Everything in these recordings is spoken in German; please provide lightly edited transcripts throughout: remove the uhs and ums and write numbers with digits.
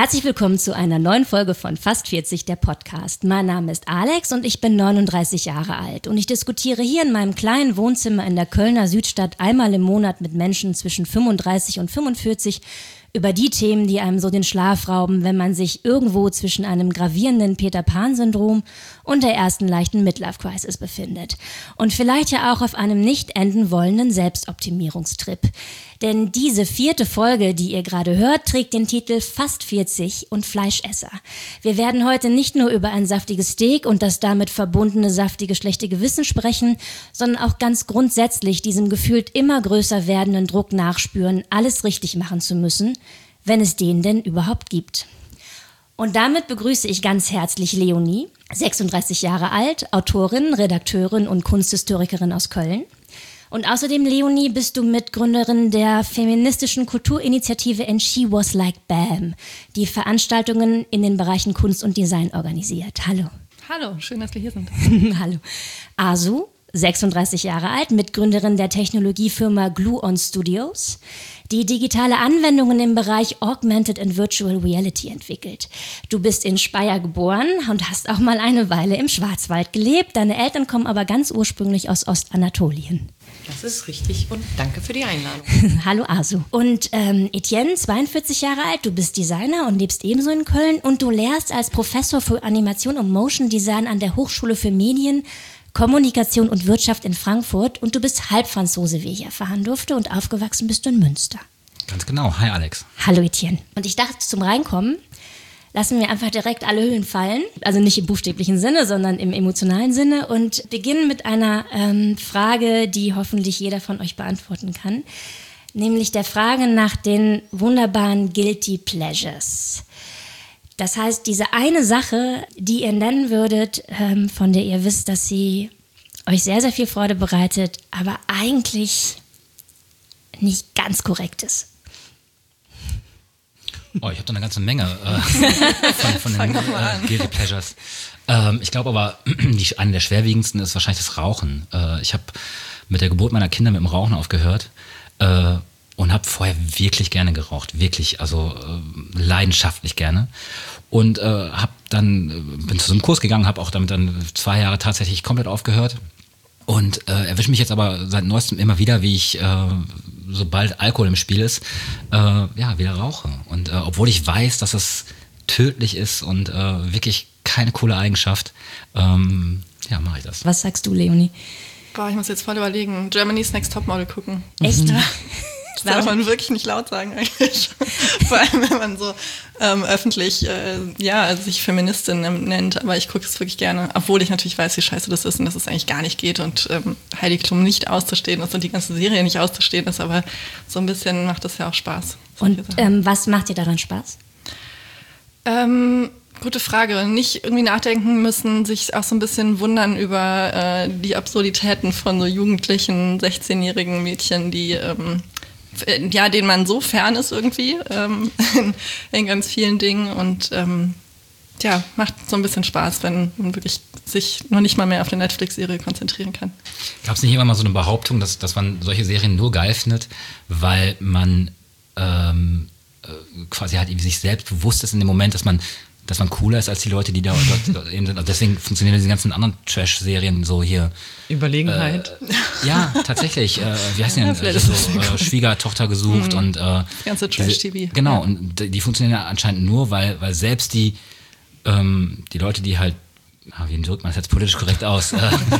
Herzlich willkommen zu einer neuen Folge von Fast 40, der Podcast. Mein Name ist Alex und ich bin 39 Jahre alt. Und ich diskutiere hier in meinem kleinen Wohnzimmer in der Kölner Südstadt einmal im Monat mit Menschen zwischen 35 und 45 über die Themen, die einem so den Schlaf rauben, wenn man sich irgendwo zwischen einem gravierenden Peter-Pan-Syndrom und der ersten leichten Midlife-Crisis befindet. Und vielleicht ja auch auf einem nicht enden wollenden Selbstoptimierungstrip. Denn diese 4. Folge, die ihr gerade hört, trägt den Titel Fast 40 und Fleischesser. Wir werden heute nicht nur über ein saftiges Steak und das damit verbundene saftige schlechte Gewissen sprechen, sondern auch ganz grundsätzlich diesem gefühlt immer größer werdenden Druck nachspüren, alles richtig machen zu müssen, wenn es den denn überhaupt gibt. Und damit begrüße ich ganz herzlich Leonie, 36 Jahre alt, Autorin, Redakteurin und Kunsthistorikerin aus Köln. Und außerdem, Leonie, bist du Mitgründerin der feministischen Kulturinitiative And She Was Like Bam, die Veranstaltungen in den Bereichen Kunst und Design organisiert. Hallo. Hallo, schön, dass wir hier sind. Hallo. Asu, 36 Jahre alt, Mitgründerin der Technologiefirma Glue-On Studios, die digitale Anwendungen im Bereich Augmented and Virtual Reality entwickelt. Du bist in Speyer geboren und hast auch mal eine Weile im Schwarzwald gelebt. Deine Eltern kommen aber ganz ursprünglich aus Ostanatolien. Das ist richtig und danke für die Einladung. Hallo Asu. Und Etienne, 42 Jahre alt, du bist Designer und lebst ebenso in Köln und du lehrst als Professor für Animation und Motion Design an der Hochschule für Medien, Kommunikation und Wirtschaft in Frankfurt und du bist Halbfranzose, wie ich erfahren durfte, und aufgewachsen bist du in Münster. Ganz genau. Hi Alex. Hallo Etienne. Und ich dachte, zum Reinkommen lassen wir einfach direkt alle Hüllen fallen. Also nicht im buchstäblichen Sinne, sondern im emotionalen Sinne. Und beginnen mit einer Frage, die hoffentlich jeder von euch beantworten kann. Nämlich der Frage nach den wunderbaren Guilty Pleasures. Das heißt, diese eine Sache, die ihr nennen würdet, von der ihr wisst, dass sie euch sehr, sehr viel Freude bereitet, aber eigentlich nicht ganz korrekt ist. Oh, ich habe da eine ganze Menge von den Guilty Pleasures. Ich glaube aber, eine der schwerwiegendsten ist wahrscheinlich das Rauchen. Ich habe mit der Geburt meiner Kinder mit dem Rauchen aufgehört und habe vorher wirklich gerne geraucht. Wirklich, also leidenschaftlich gerne. Und bin zu so einem Kurs gegangen, habe auch damit dann 2 Jahre tatsächlich komplett aufgehört. Und erwische mich jetzt aber seit neuestem immer wieder, wie ich, sobald Alkohol im Spiel ist, wieder rauche. Und obwohl ich weiß, dass es tödlich ist und wirklich keine coole Eigenschaft, mache ich das. Was sagst du, Leonie? Boah, ich muss jetzt voll überlegen. Germany's Next Topmodel gucken. Echt? Das darf man wirklich nicht laut sagen eigentlich. Vor allem, wenn man so öffentlich sich Feministin nennt. Aber ich gucke es wirklich gerne, obwohl ich natürlich weiß, wie scheiße das ist und dass es eigentlich gar nicht geht und Heidi Klum nicht auszustehen ist und die ganze Serie nicht auszustehen ist. Aber so ein bisschen macht das ja auch Spaß. Und was macht dir daran Spaß? Gute Frage. Nicht irgendwie nachdenken müssen, sich auch so ein bisschen wundern über die Absurditäten von so jugendlichen, 16-jährigen Mädchen, die denen man so fern ist irgendwie in ganz vielen Dingen und macht so ein bisschen Spaß, wenn man wirklich sich noch nicht mal mehr auf eine Netflix-Serie konzentrieren kann. Gab es nicht immer mal so eine Behauptung, dass man solche Serien nur geil findet, weil man quasi halt sich selbst bewusst ist in dem Moment, dass man cooler ist als die Leute, die dort eben sind. Also deswegen funktionieren diese ganzen anderen Trash-Serien so hier. Überlegenheit. Ja, tatsächlich. Wie heißt die denn? Schwiegertochter gesucht und das ganze Trash-TV. Genau, ja. Und die funktionieren ja anscheinend nur, weil selbst die Leute, die halt, wie drückt man das jetzt politisch korrekt aus?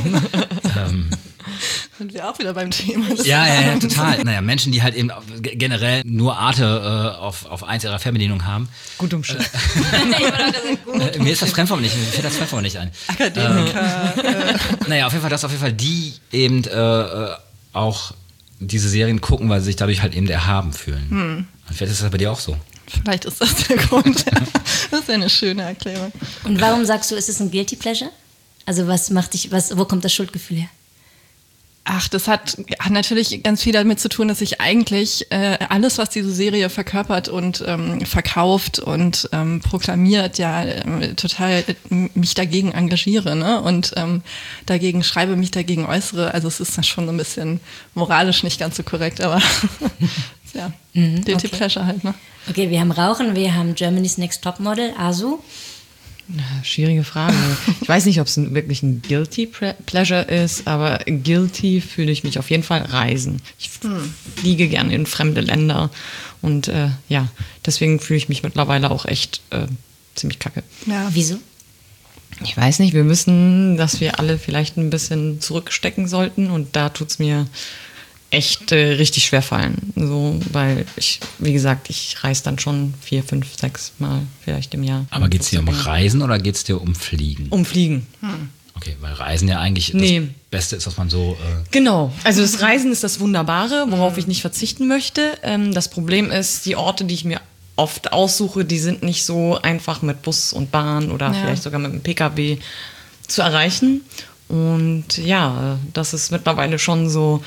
Sind wir auch wieder beim Thema. Ja, total. Naja, Menschen, die halt eben generell nur Arte auf 1 ihrer Fernbedienung haben. Gut umschrieben. Mir ist das Fremdwort nicht, mir fällt das Fremdwort nicht ein. Akademiker. Naja, auf jeden Fall die eben auch diese Serien gucken, weil sie sich dadurch halt eben erhaben fühlen. Und vielleicht ist das bei dir auch so. Vielleicht ist das der Grund. Das ist ja eine schöne Erklärung. Und warum sagst du, ist es ein Guilty Pleasure? Also wo kommt das Schuldgefühl her? Ach, das hat natürlich ganz viel damit zu tun, dass ich eigentlich alles, was diese Serie verkörpert und verkauft und proklamiert, total mich dagegen engagiere, ne? Und dagegen schreibe, mich dagegen äußere. Also es ist dann schon so ein bisschen moralisch nicht ganz so korrekt, aber Ja, Guilty Pleasure halt, ne? Okay, wir haben Rauchen, wir haben Germany's Next Topmodel, Asu. Schwierige Frage. Ich weiß nicht, ob es wirklich ein Guilty Pleasure ist, aber guilty fühle ich mich auf jeden Fall reisen. Ich fliege gerne in fremde Länder und deswegen fühle ich mich mittlerweile auch echt ziemlich kacke. Ja. Wieso? Ich weiß nicht, wir müssen, dass wir alle vielleicht ein bisschen zurückstecken sollten und da tut's mir echt richtig schwer fallen. So, weil wie gesagt, ich reise dann schon 4, 5, 6 Mal vielleicht im Jahr. Aber geht es dir um Reisen oder geht es dir um Fliegen? Um Fliegen. Okay, weil Reisen ja eigentlich das Beste ist, was man so... Genau, also das Reisen ist das Wunderbare, worauf ich nicht verzichten möchte. Das Problem ist, die Orte, die ich mir oft aussuche, die sind nicht so einfach mit Bus und Bahn oder vielleicht sogar mit dem PKW zu erreichen. Und ja, das ist mittlerweile schon so,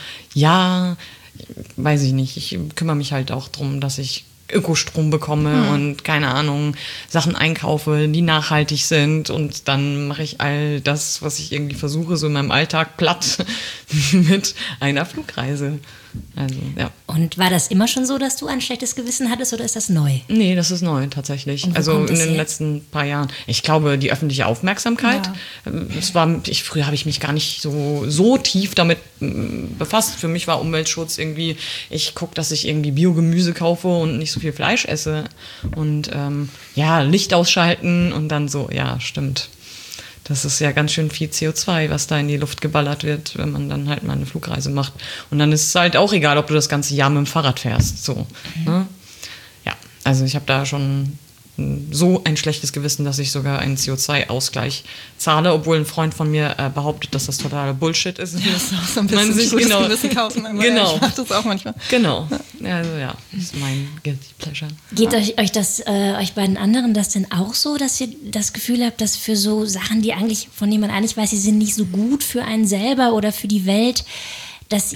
weiß ich nicht, ich kümmere mich halt auch drum, dass ich Ökostrom bekomme und keine Ahnung, Sachen einkaufe, die nachhaltig sind und dann mache ich all das, was ich irgendwie versuche, so in meinem Alltag platt mit einer Flugreise. Also, ja. Und war das immer schon so, dass du ein schlechtes Gewissen hattest oder ist das neu? Nee, das ist neu tatsächlich. Und wo Also kommt in das den her? letzten paar Jahren. Ich glaube, die öffentliche Aufmerksamkeit. Früher habe ich mich gar nicht so tief damit befasst. Für mich war Umweltschutz irgendwie, ich gucke, dass ich irgendwie Biogemüse kaufe und nicht so viel Fleisch esse. Und Licht ausschalten und dann so, ja, stimmt. Das ist ja ganz schön viel CO2, was da in die Luft geballert wird, wenn man dann halt mal eine Flugreise macht. Und dann ist es halt auch egal, ob du das ganze Jahr mit dem Fahrrad fährst. So, ne? Ja, also ich habe da schon so ein schlechtes Gewissen, dass ich sogar einen CO2-Ausgleich zahle, obwohl ein Freund von mir behauptet, dass das totaler Bullshit ist. Ja, das ist auch so ein bisschen sich gutes Gewissen kaufen. Aber Genau. Ich mache das auch manchmal. Genau. Also ja, das ist mein Guilty Pleasure. Geht euch beiden anderen das denn auch so, dass ihr das Gefühl habt, dass für so Sachen, von denen man eigentlich weiß, sie sind nicht so gut für einen selber oder für die Welt, dass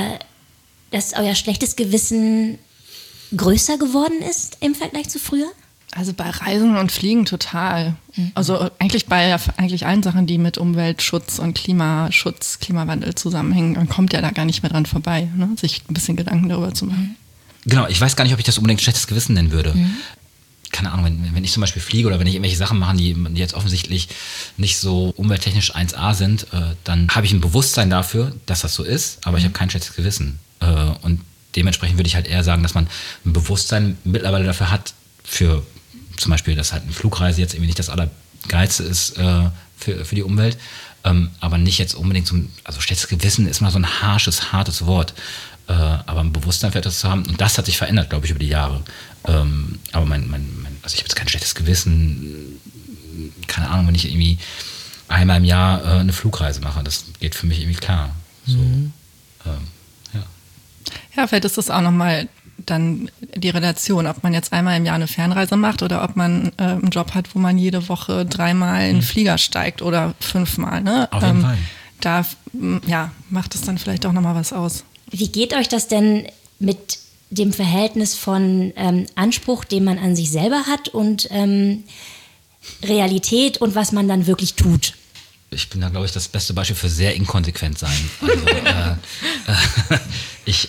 euer schlechtes Gewissen größer geworden ist im Vergleich zu früher? Also bei Reisen und Fliegen total. Also eigentlich bei allen Sachen, die mit Umweltschutz und Klimawandel zusammenhängen, man kommt ja da gar nicht mehr dran vorbei, ne? Sich ein bisschen Gedanken darüber zu machen. Genau, ich weiß gar nicht, ob ich das unbedingt schlechtes Gewissen nennen würde. Keine Ahnung, wenn ich zum Beispiel fliege oder wenn ich irgendwelche Sachen mache, die jetzt offensichtlich nicht so umwelttechnisch 1A sind, dann habe ich ein Bewusstsein dafür, dass das so ist, aber ich habe kein schlechtes Gewissen. Und dementsprechend würde ich halt eher sagen, dass man ein Bewusstsein mittlerweile dafür hat, für zum Beispiel, dass halt eine Flugreise jetzt irgendwie nicht das Allergeilste ist für die Umwelt, aber nicht jetzt unbedingt also schlechtes Gewissen ist mal so ein hartes Wort, aber ein Bewusstsein für etwas zu haben, und das hat sich verändert, glaube ich, über die Jahre. Aber also ich habe jetzt kein schlechtes Gewissen, keine Ahnung, wenn ich irgendwie einmal im Jahr eine Flugreise mache, das geht für mich irgendwie klar. So, Ja, vielleicht ist das auch nochmal dann die Relation, ob man jetzt einmal im Jahr eine Fernreise macht oder ob man einen Job hat, wo man jede Woche 3-mal in den Flieger steigt oder 5-mal. Ne? Auf jeden Fall. Da macht es dann vielleicht auch nochmal was aus. Wie geht euch das denn mit dem Verhältnis von Anspruch, den man an sich selber hat und Realität und was man dann wirklich tut? Ich bin da, glaube ich, das beste Beispiel für sehr inkonsequent sein. Also, ich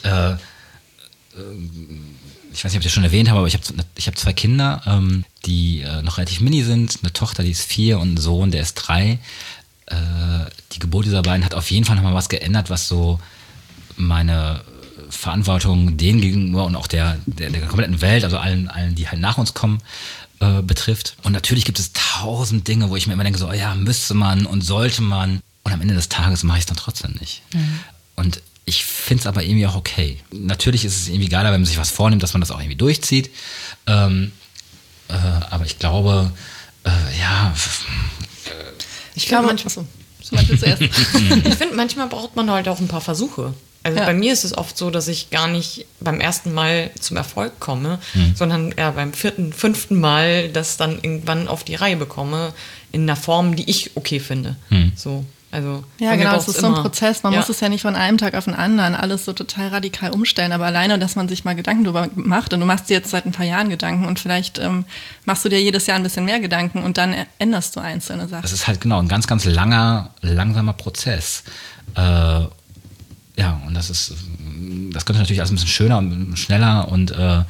weiß nicht, ob ich das schon erwähnt habe, aber ich hab 2 Kinder, die noch relativ mini sind. Eine Tochter, die ist 4 und ein Sohn, der ist 3. Die Geburt dieser beiden hat auf jeden Fall nochmal was geändert, was so meine Verantwortung denen gegenüber und auch der kompletten Welt, also allen, die halt nach uns kommen, betrifft. Und natürlich gibt es 1000 Dinge, wo ich mir immer denke, so, ja, müsste man und sollte man. Und am Ende des Tages mache ich es dann trotzdem nicht. Und ich finde es aber irgendwie auch okay. Natürlich ist es irgendwie geiler, wenn man sich was vornimmt, dass man das auch irgendwie durchzieht. Aber ich glaube, Ich glaube manchmal so. Zuerst. Ich finde, manchmal braucht man halt auch ein paar Versuche. Also bei mir ist es oft so, dass ich gar nicht beim ersten Mal zum Erfolg komme, sondern eher beim 4., 5. Mal das dann irgendwann auf die Reihe bekomme, in einer Form, die ich okay finde. So. Also, ja, genau, es ist so ein Prozess. Man muss es ja nicht von einem Tag auf den anderen alles so total radikal umstellen, aber alleine, dass man sich mal Gedanken darüber macht, und du machst dir jetzt seit ein paar Jahren Gedanken und vielleicht machst du dir jedes Jahr ein bisschen mehr Gedanken und dann änderst du einzelne Sachen. Das ist halt genau ein ganz, ganz langer, langsamer Prozess. Und das ist das könnte natürlich alles ein bisschen schöner und schneller und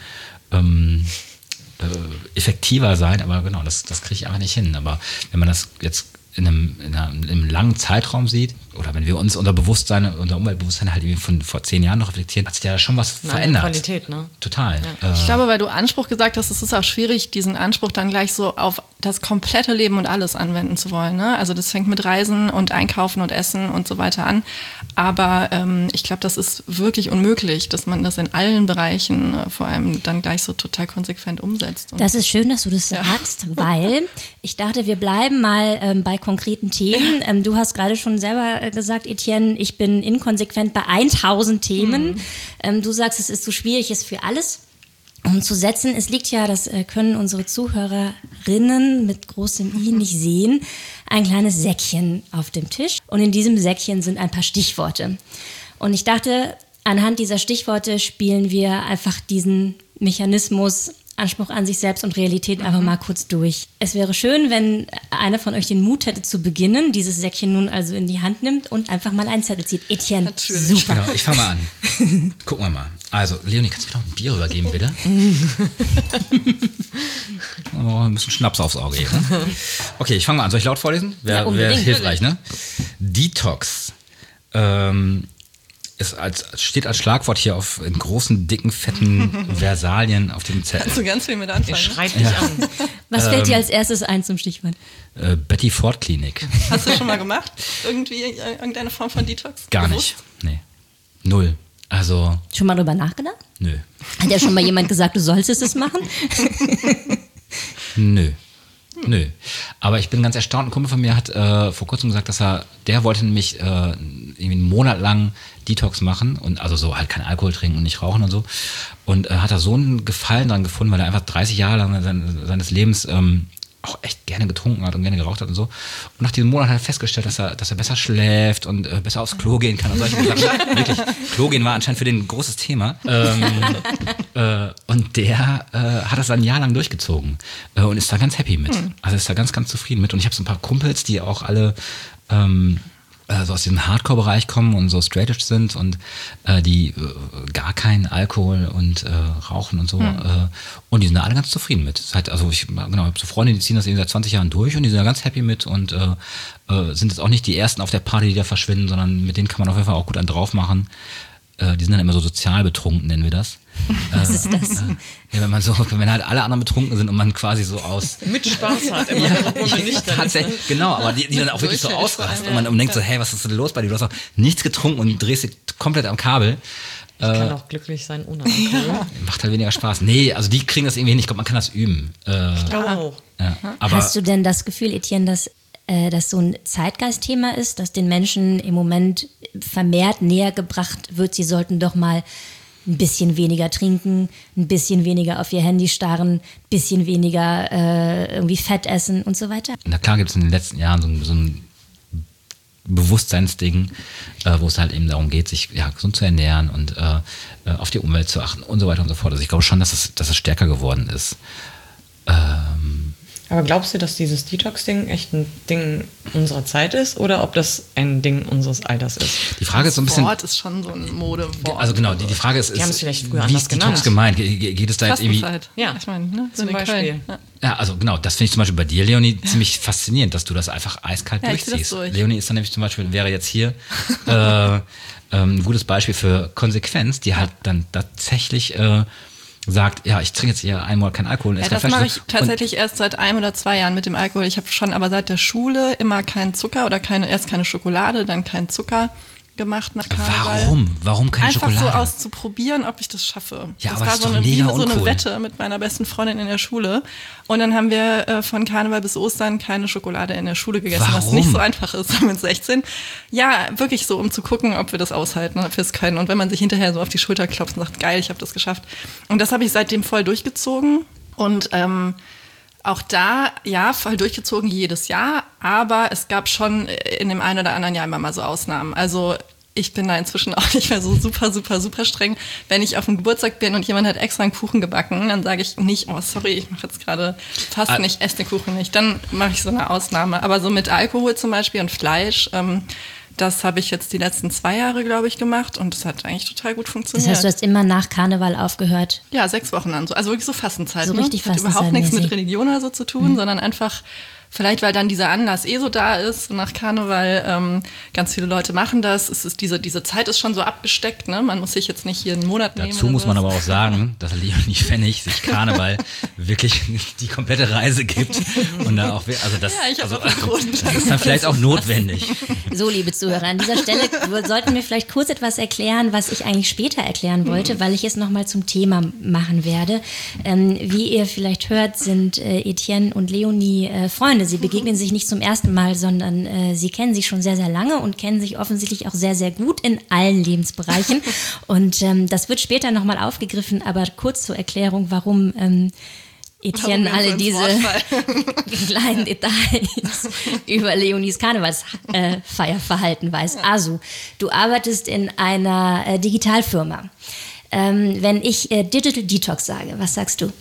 effektiver sein, aber genau, das kriege ich einfach nicht hin. Aber wenn man das jetzt in einem langen Zeitraum sieht, oder wenn wir uns unser Umweltbewusstsein halt irgendwie von vor 10 Jahren noch reflektieren, hat sich ja schon was verändert. Qualität, ne? Total. Ja. Ich glaube, weil du Anspruch gesagt hast, es ist auch schwierig, diesen Anspruch dann gleich so auf das komplette Leben und alles anwenden zu wollen. Ne? Also das fängt mit Reisen und Einkaufen und Essen und so weiter an. Aber ich glaube, das ist wirklich unmöglich, dass man das in allen Bereichen vor allem dann gleich so total konsequent umsetzt. Das ist schön, dass du das sagst, weil ich dachte, wir bleiben mal bei konkreten Themen. Du hast gerade schon selber gesagt, Etienne, ich bin inkonsequent bei 1000 Themen. Du sagst, es ist so schwierig, es für alles umzusetzen. Es liegt ja, das können unsere Zuhörerinnen mit großem I nicht sehen, ein kleines Säckchen auf dem Tisch. Und in diesem Säckchen sind ein paar Stichworte. Und ich dachte, anhand dieser Stichworte spielen wir einfach diesen Mechanismus Anspruch an sich selbst und Realität einfach mal kurz durch. Es wäre schön, wenn einer von euch den Mut hätte zu beginnen, dieses Säckchen nun also in die Hand nimmt und einfach mal einen Zettel zieht. Etienne, natürlich. Super. Genau, ich fange mal an. Gucken wir mal. Also, Leonie, kannst du mir noch ein Bier rübergeben, bitte? Oh, ein bisschen Schnaps aufs Auge hier. Ne? Okay, ich fange mal an. Soll ich laut vorlesen? Wäre hilfreich, ne? Detox. Steht als Schlagwort hier in großen, dicken, fetten Versalien auf dem Zettel. Kannst du ganz viel mit anfangen. Schreit dich an. Was fällt dir als erstes ein zum Stichwort? Betty Ford Klinik. Hast du schon mal gemacht? Irgendwie irgendeine Form von Detox? Gar nicht. Nee. Null. Also. Schon mal drüber nachgedacht? Nö. Hat ja schon mal jemand gesagt, du solltest es machen? Nö. Aber ich bin ganz erstaunt. Ein Kumpel von mir hat vor kurzem gesagt, dass der wollte nämlich irgendwie einen Monat lang Detox machen und also so halt kein Alkohol trinken und nicht rauchen und so. Und hat da so einen Gefallen dran gefunden, weil er einfach 30 Jahre lang seines Lebens auch echt gerne getrunken hat und gerne geraucht hat und so. Und nach diesem Monat hat er festgestellt, dass er besser schläft und besser aufs Klo gehen kann und solche Sachen. Wirklich, Klo gehen war anscheinend für den ein großes Thema. Und der hat das dann ein Jahr lang durchgezogen und ist da ganz happy mit. Also ist da ganz, ganz zufrieden mit. Und ich habe so ein paar Kumpels, die auch alle so aus diesem Hardcore-Bereich kommen und so straight edge sind und die gar keinen Alkohol und rauchen und so. Und die sind da alle ganz zufrieden mit. Ich habe so Freunde, die ziehen das eben seit 20 Jahren durch und die sind da ganz happy mit und sind jetzt auch nicht die Ersten auf der Party, die da verschwinden, sondern mit denen kann man auf jeden Fall auch gut einen drauf machen. Die sind dann immer so sozial betrunken, nennen wir das. Was ist das? Ja, wenn halt alle anderen betrunken sind und man quasi so Mit Spaß hat, immer nicht. Tatsächlich, genau, aber die dann auch wirklich so ausrasten und man denkt so, hey, was ist denn los bei dir? Du hast auch nichts getrunken und drehst dich komplett am Kabel. Ich kann auch glücklich sein ohne Alkohol. Macht halt weniger Spaß. Nee, also die kriegen das irgendwie hin. Ich glaube, man kann das üben. Ich glaube auch. Ja, aber Hast du denn das Gefühl, Etienne, dass das so ein Zeitgeistthema ist, dass den Menschen im Moment vermehrt näher gebracht wird, sie sollten doch mal ein bisschen weniger trinken, ein bisschen weniger auf ihr Handy starren, ein bisschen weniger irgendwie Fett essen und so weiter? na klar gibt es in den letzten Jahren so ein Bewusstseinsding, wo es halt eben darum geht, sich gesund zu ernähren und auf die Umwelt zu achten und so weiter und so fort. Also ich glaube schon, dass es stärker geworden ist. Aber glaubst du, dass dieses Detox-Ding echt ein Ding unserer Zeit ist oder ob das ein Ding unseres Alters ist? Die Frage ist so ein bisschen. Das Wort ist schon so ein Modewort. Also genau, die Frage ist, Die haben es vielleicht früher wie anders ist Detox genannt. gemeint? Geht es da jetzt irgendwie? Fastenzeit. Ja. Ich meine, ne? Zum in Beispiel. Köln. Ja. Ja, also genau, das finde ich zum Beispiel bei dir, Leonie, ziemlich faszinierend, dass du das einfach eiskalt Ja, ich zieh das durchziehst. durch. Leonie ist dann nämlich zum Beispiel, wäre jetzt hier ein gutes Beispiel für Konsequenz, die halt dann tatsächlich sagt, ja, ich trinke jetzt hier einmal keinen Alkohol. Ja, das mache ich tatsächlich erst seit 1 oder 2 Jahren mit dem Alkohol. Ich habe schon aber seit der Schule immer keinen Zucker oder erst keine Schokolade, dann keinen Zucker gemacht nach Karneval. Warum keine Einfach Schokolade? so auszuprobieren, ob ich das schaffe. Ja, das aber war ist so doch eine, mega so eine uncool. Wette mit meiner besten Freundin in der Schule. Und dann haben wir von Karneval bis Ostern keine Schokolade in der Schule gegessen, was Warum? nicht so einfach ist mit 16. Ja, wirklich so, um zu gucken, ob wir das aushalten, ob wir es können. Und wenn man sich hinterher so auf die Schulter klopft und sagt, geil, ich habe das geschafft. Und das habe ich seitdem voll durchgezogen. Und auch da, ja, voll durchgezogen jedes Jahr, aber es gab schon in dem einen oder anderen Jahr immer mal so Ausnahmen. Also ich bin da inzwischen auch nicht mehr so super, super, super streng. Wenn ich auf dem Geburtstag bin und jemand hat extra einen Kuchen gebacken, dann sage ich nicht, oh sorry, ich mache jetzt gerade fast esse den Kuchen nicht. Dann mache ich so eine Ausnahme. Aber so mit Alkohol zum Beispiel und Fleisch Das habe ich jetzt die letzten 2 Jahre, glaube ich, gemacht und das hat eigentlich total gut funktioniert. Das heißt, du hast immer nach Karneval aufgehört? Ja, 6 Wochen lang. Also wirklich so Fastenzeit. So richtig Hat überhaupt nichts mit Fastenzeitmäßig. Religion oder so zu tun, sondern einfach, vielleicht weil dann dieser Anlass so da ist, nach Karneval, ganz viele Leute machen das. Es ist diese Zeit ist schon so abgesteckt, ne? Man muss sich jetzt nicht hier einen Monat nehmen. Dazu oder muss man sowas. aber auch sagen, dass Leonie Pfennig sich Karneval wirklich die komplette Reise gibt. Und da auch, also das, Ja, ich hab also, auch einen Grund. das ist dann vielleicht auch notwendig. So, liebe Zuhörer, an dieser Stelle sollten wir vielleicht kurz etwas erklären, was ich eigentlich später erklären wollte, weil ich es nochmal zum Thema machen werde. Wie ihr vielleicht hört, sind Etienne und Leonie Freunde. Sie begegnen sich nicht zum ersten Mal, sondern sie kennen sich schon sehr, sehr lange und kennen sich offensichtlich auch sehr, sehr gut in allen Lebensbereichen. Und das wird später nochmal aufgegriffen, aber kurz zur Erklärung, warum Etienne Warum wir alle uns diese ins Wort kleinen Details über Leonies Karnevalsfeierverhalten weiß. Also, du arbeitest in einer Digitalfirma. Wenn ich Digital Detox sage, was sagst du?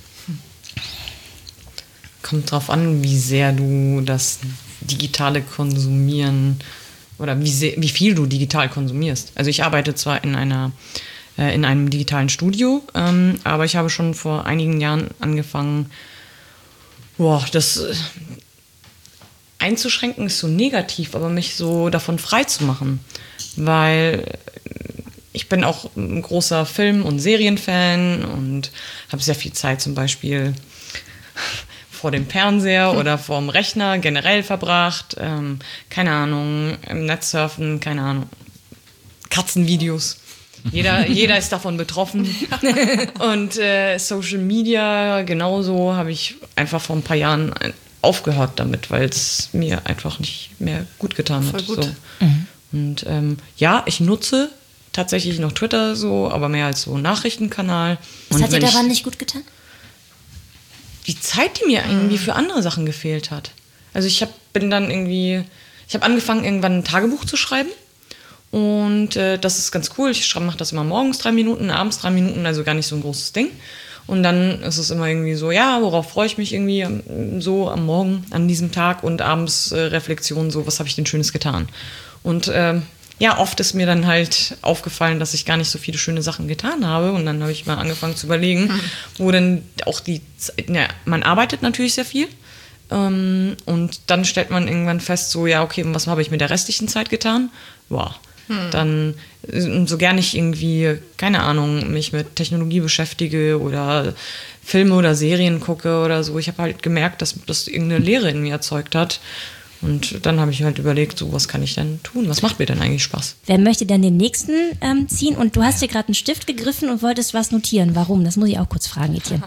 Kommt drauf an, wie sehr du das digitale Konsumieren oder wie viel du digital konsumierst. Also ich arbeite zwar in einem digitalen Studio, aber ich habe schon vor einigen Jahren angefangen, das einzuschränken ist so negativ, aber mich so davon frei zu machen, weil ich bin auch ein großer Film- und Serienfan und habe sehr viel Zeit zum Beispiel vor dem Fernseher oder vor dem Rechner generell verbracht. Keine Ahnung, im Netz surfen, keine Ahnung. Katzenvideos. Jeder ist davon betroffen. Und Social Media genauso habe ich einfach vor ein paar Jahren aufgehört damit, weil es mir einfach nicht mehr gut getan hat. Voll gut. So. Und ich nutze tatsächlich noch Twitter so, aber mehr als so Nachrichtenkanal. Was Und hat dir wenn daran nicht gut getan? die Zeit, die mir irgendwie für andere Sachen gefehlt hat. Also ich habe angefangen, irgendwann ein Tagebuch zu schreiben. Und das ist ganz cool. Ich mache das immer morgens 3 Minuten, abends 3 Minuten, also gar nicht so ein großes Ding. Und dann ist es immer irgendwie so, ja, worauf freue ich mich irgendwie so am Morgen, an diesem Tag und abends Reflexion, so, was habe ich denn Schönes getan? Und oft ist mir dann halt aufgefallen, dass ich gar nicht so viele schöne Sachen getan habe. Und dann habe ich mal angefangen zu überlegen, wo denn auch man arbeitet natürlich sehr viel. Und dann stellt man irgendwann fest, so, ja, okay, was habe ich mit der restlichen Zeit getan? Dann, so gern ich irgendwie, keine Ahnung, mich mit Technologie beschäftige oder Filme oder Serien gucke oder so. Ich habe halt gemerkt, dass das irgendeine Leere in mir erzeugt hat. Und dann habe ich halt überlegt, so, was kann ich denn tun? Was macht mir denn eigentlich Spaß? Wer möchte denn den nächsten ziehen? Und du hast dir gerade einen Stift gegriffen und wolltest was notieren. Warum? Das muss ich auch kurz fragen, Etienne.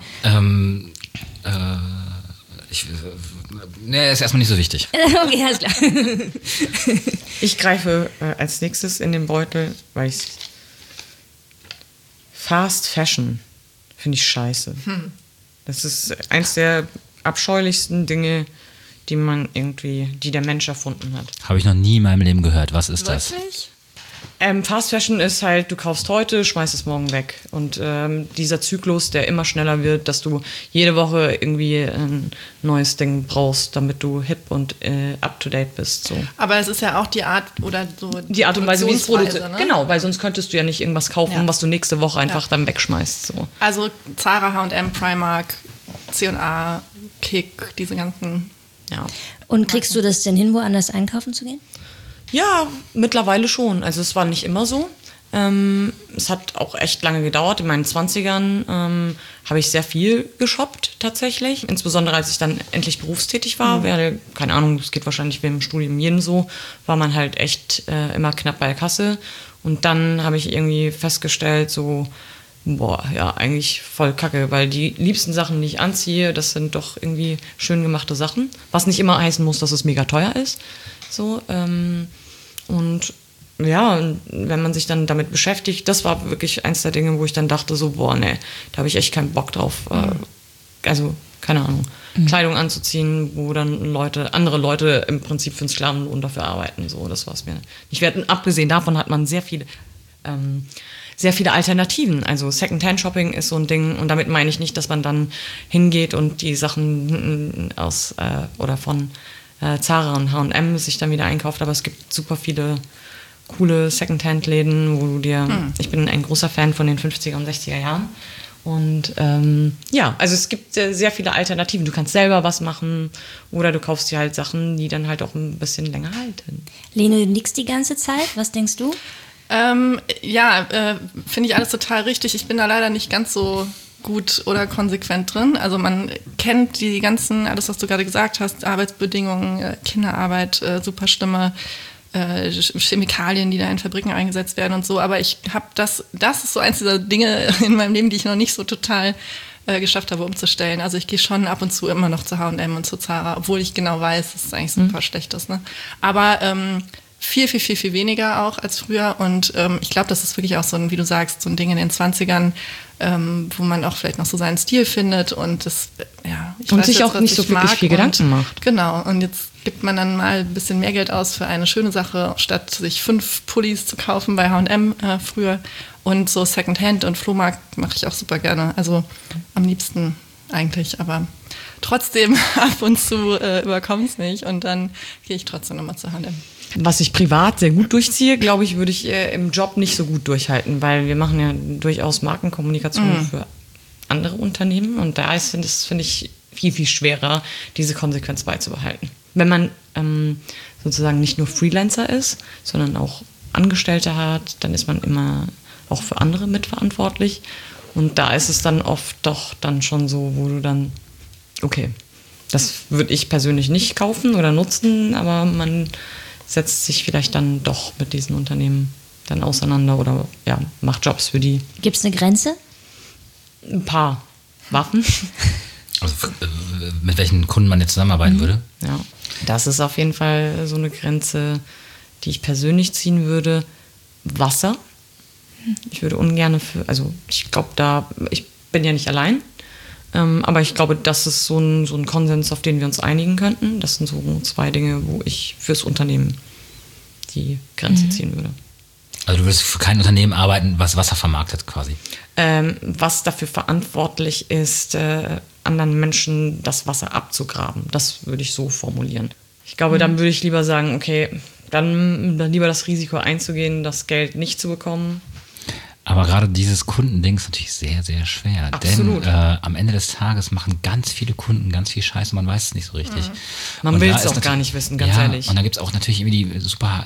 Ist erstmal nicht so wichtig. Okay, alles klar. Ich greife als nächstes in den Beutel, weil ich Fast Fashion finde ich scheiße. Das ist eins der abscheulichsten Dinge, die der Mensch erfunden hat. Habe ich noch nie in meinem Leben gehört. Was ist das? Wirklich? Fast Fashion ist halt, du kaufst heute, schmeißt es morgen weg. Und dieser Zyklus, der immer schneller wird, dass du jede Woche irgendwie ein neues Ding brauchst, damit du hip und up-to-date bist. So. Aber es ist ja auch die Art oder so Die Art und Weise, wie es produziert. ne? Genau, weil sonst könntest du ja nicht irgendwas kaufen, was du nächste Woche einfach dann wegschmeißt. So. Also Zara, H&M, Primark, C&A, Kick, diese ganzen... Ja. Und kriegst du das denn hin, woanders einkaufen zu gehen? Ja, mittlerweile schon. Also es war nicht immer so. Es hat auch echt lange gedauert. In meinen 20ern habe ich sehr viel geshoppt tatsächlich. Insbesondere als ich dann endlich berufstätig war. Keine Ahnung, das geht wahrscheinlich während dem Studium jedem so, war man halt echt immer knapp bei der Kasse. Und dann habe ich irgendwie festgestellt, so, eigentlich voll kacke, weil die liebsten Sachen, die ich anziehe, das sind doch irgendwie schön gemachte Sachen. Was nicht immer heißen muss, dass es mega teuer ist. So, und ja, wenn man sich dann damit beschäftigt, das war wirklich eins der Dinge, wo ich dann dachte so, da habe ich echt keinen Bock drauf. Also, keine Ahnung, Kleidung anzuziehen, wo dann andere Leute im Prinzip für einen Sklavenlohn dafür arbeiten. So, das war es mir nicht wert. Und abgesehen davon hat man sehr viele Alternativen. Also Secondhand-Shopping ist so ein Ding und damit meine ich nicht, dass man dann hingeht und die Sachen von Zara und H&M sich dann wieder einkauft, aber es gibt super viele coole Secondhand-Läden, wo du dir, ich bin ein großer Fan von den 50er und 60er Jahren. Und also es gibt sehr viele Alternativen. Du kannst selber was machen oder du kaufst dir halt Sachen, die dann halt auch ein bisschen länger halten. Lene, du nickst die ganze Zeit. Was denkst du? Finde ich alles total richtig. Ich bin da leider nicht ganz so gut oder konsequent drin. Also man kennt die ganzen, alles was du gerade gesagt hast, Arbeitsbedingungen, Kinderarbeit, super schlimme Chemikalien, die da in Fabriken eingesetzt werden und so. Aber ich habe das ist so eins dieser Dinge in meinem Leben, die ich noch nicht so total geschafft habe umzustellen. Also ich gehe schon ab und zu immer noch zu H&M und zu Zara, obwohl ich genau weiß, dass es eigentlich super schlecht ist. Ne? Aber viel weniger auch als früher. Und ich glaube, das ist wirklich auch so ein, wie du sagst, so ein Ding in den 20ern, wo man auch vielleicht noch so seinen Stil findet und das, ich und weiß sich jetzt, auch nicht so wirklich viel Gedanken macht. Genau, und jetzt gibt man dann mal ein bisschen mehr Geld aus für eine schöne Sache, statt sich 5 Pullis zu kaufen bei H&M früher. Und so Secondhand und Flohmarkt mache ich auch super gerne. Also am liebsten eigentlich, aber trotzdem ab und zu überkommt es mich und dann gehe ich trotzdem nochmal zu H&M. Was ich privat sehr gut durchziehe, glaube ich, würde ich im Job nicht so gut durchhalten, weil wir machen ja durchaus Markenkommunikation für andere Unternehmen und da ist es, finde ich, viel schwerer, diese Konsequenz beizubehalten. Wenn man sozusagen nicht nur Freelancer ist, sondern auch Angestellte hat, dann ist man immer auch für andere mitverantwortlich und da ist es dann oft doch dann schon so, wo du dann, okay, das würde ich persönlich nicht kaufen oder nutzen, aber man setzt sich vielleicht dann doch mit diesen Unternehmen dann auseinander oder macht Jobs für die. Gibt es eine Grenze? Ein paar Waffen. Also mit welchen Kunden man jetzt zusammenarbeiten würde? Ja, das ist auf jeden Fall so eine Grenze, die ich persönlich ziehen würde. Wasser. Ich würde ungern ich glaube ich bin ja nicht allein, aber ich glaube, das ist so ein Konsens, auf den wir uns einigen könnten. Das sind so 2 Dinge, wo ich fürs Unternehmen die Grenze ziehen würde. Also du würdest für kein Unternehmen arbeiten, was Wasser vermarktet quasi? Was dafür verantwortlich ist, anderen Menschen das Wasser abzugraben. Das würde ich so formulieren. Ich glaube, dann würde ich lieber sagen, okay, dann lieber das Risiko einzugehen, das Geld nicht zu bekommen. Aber gerade dieses Kundending ist natürlich sehr, sehr schwer. Absolut. Denn am Ende des Tages machen ganz viele Kunden ganz viel Scheiße, man weiß es nicht so richtig. Man will es auch gar nicht wissen, ganz ehrlich. Und dann gibt es auch natürlich irgendwie die super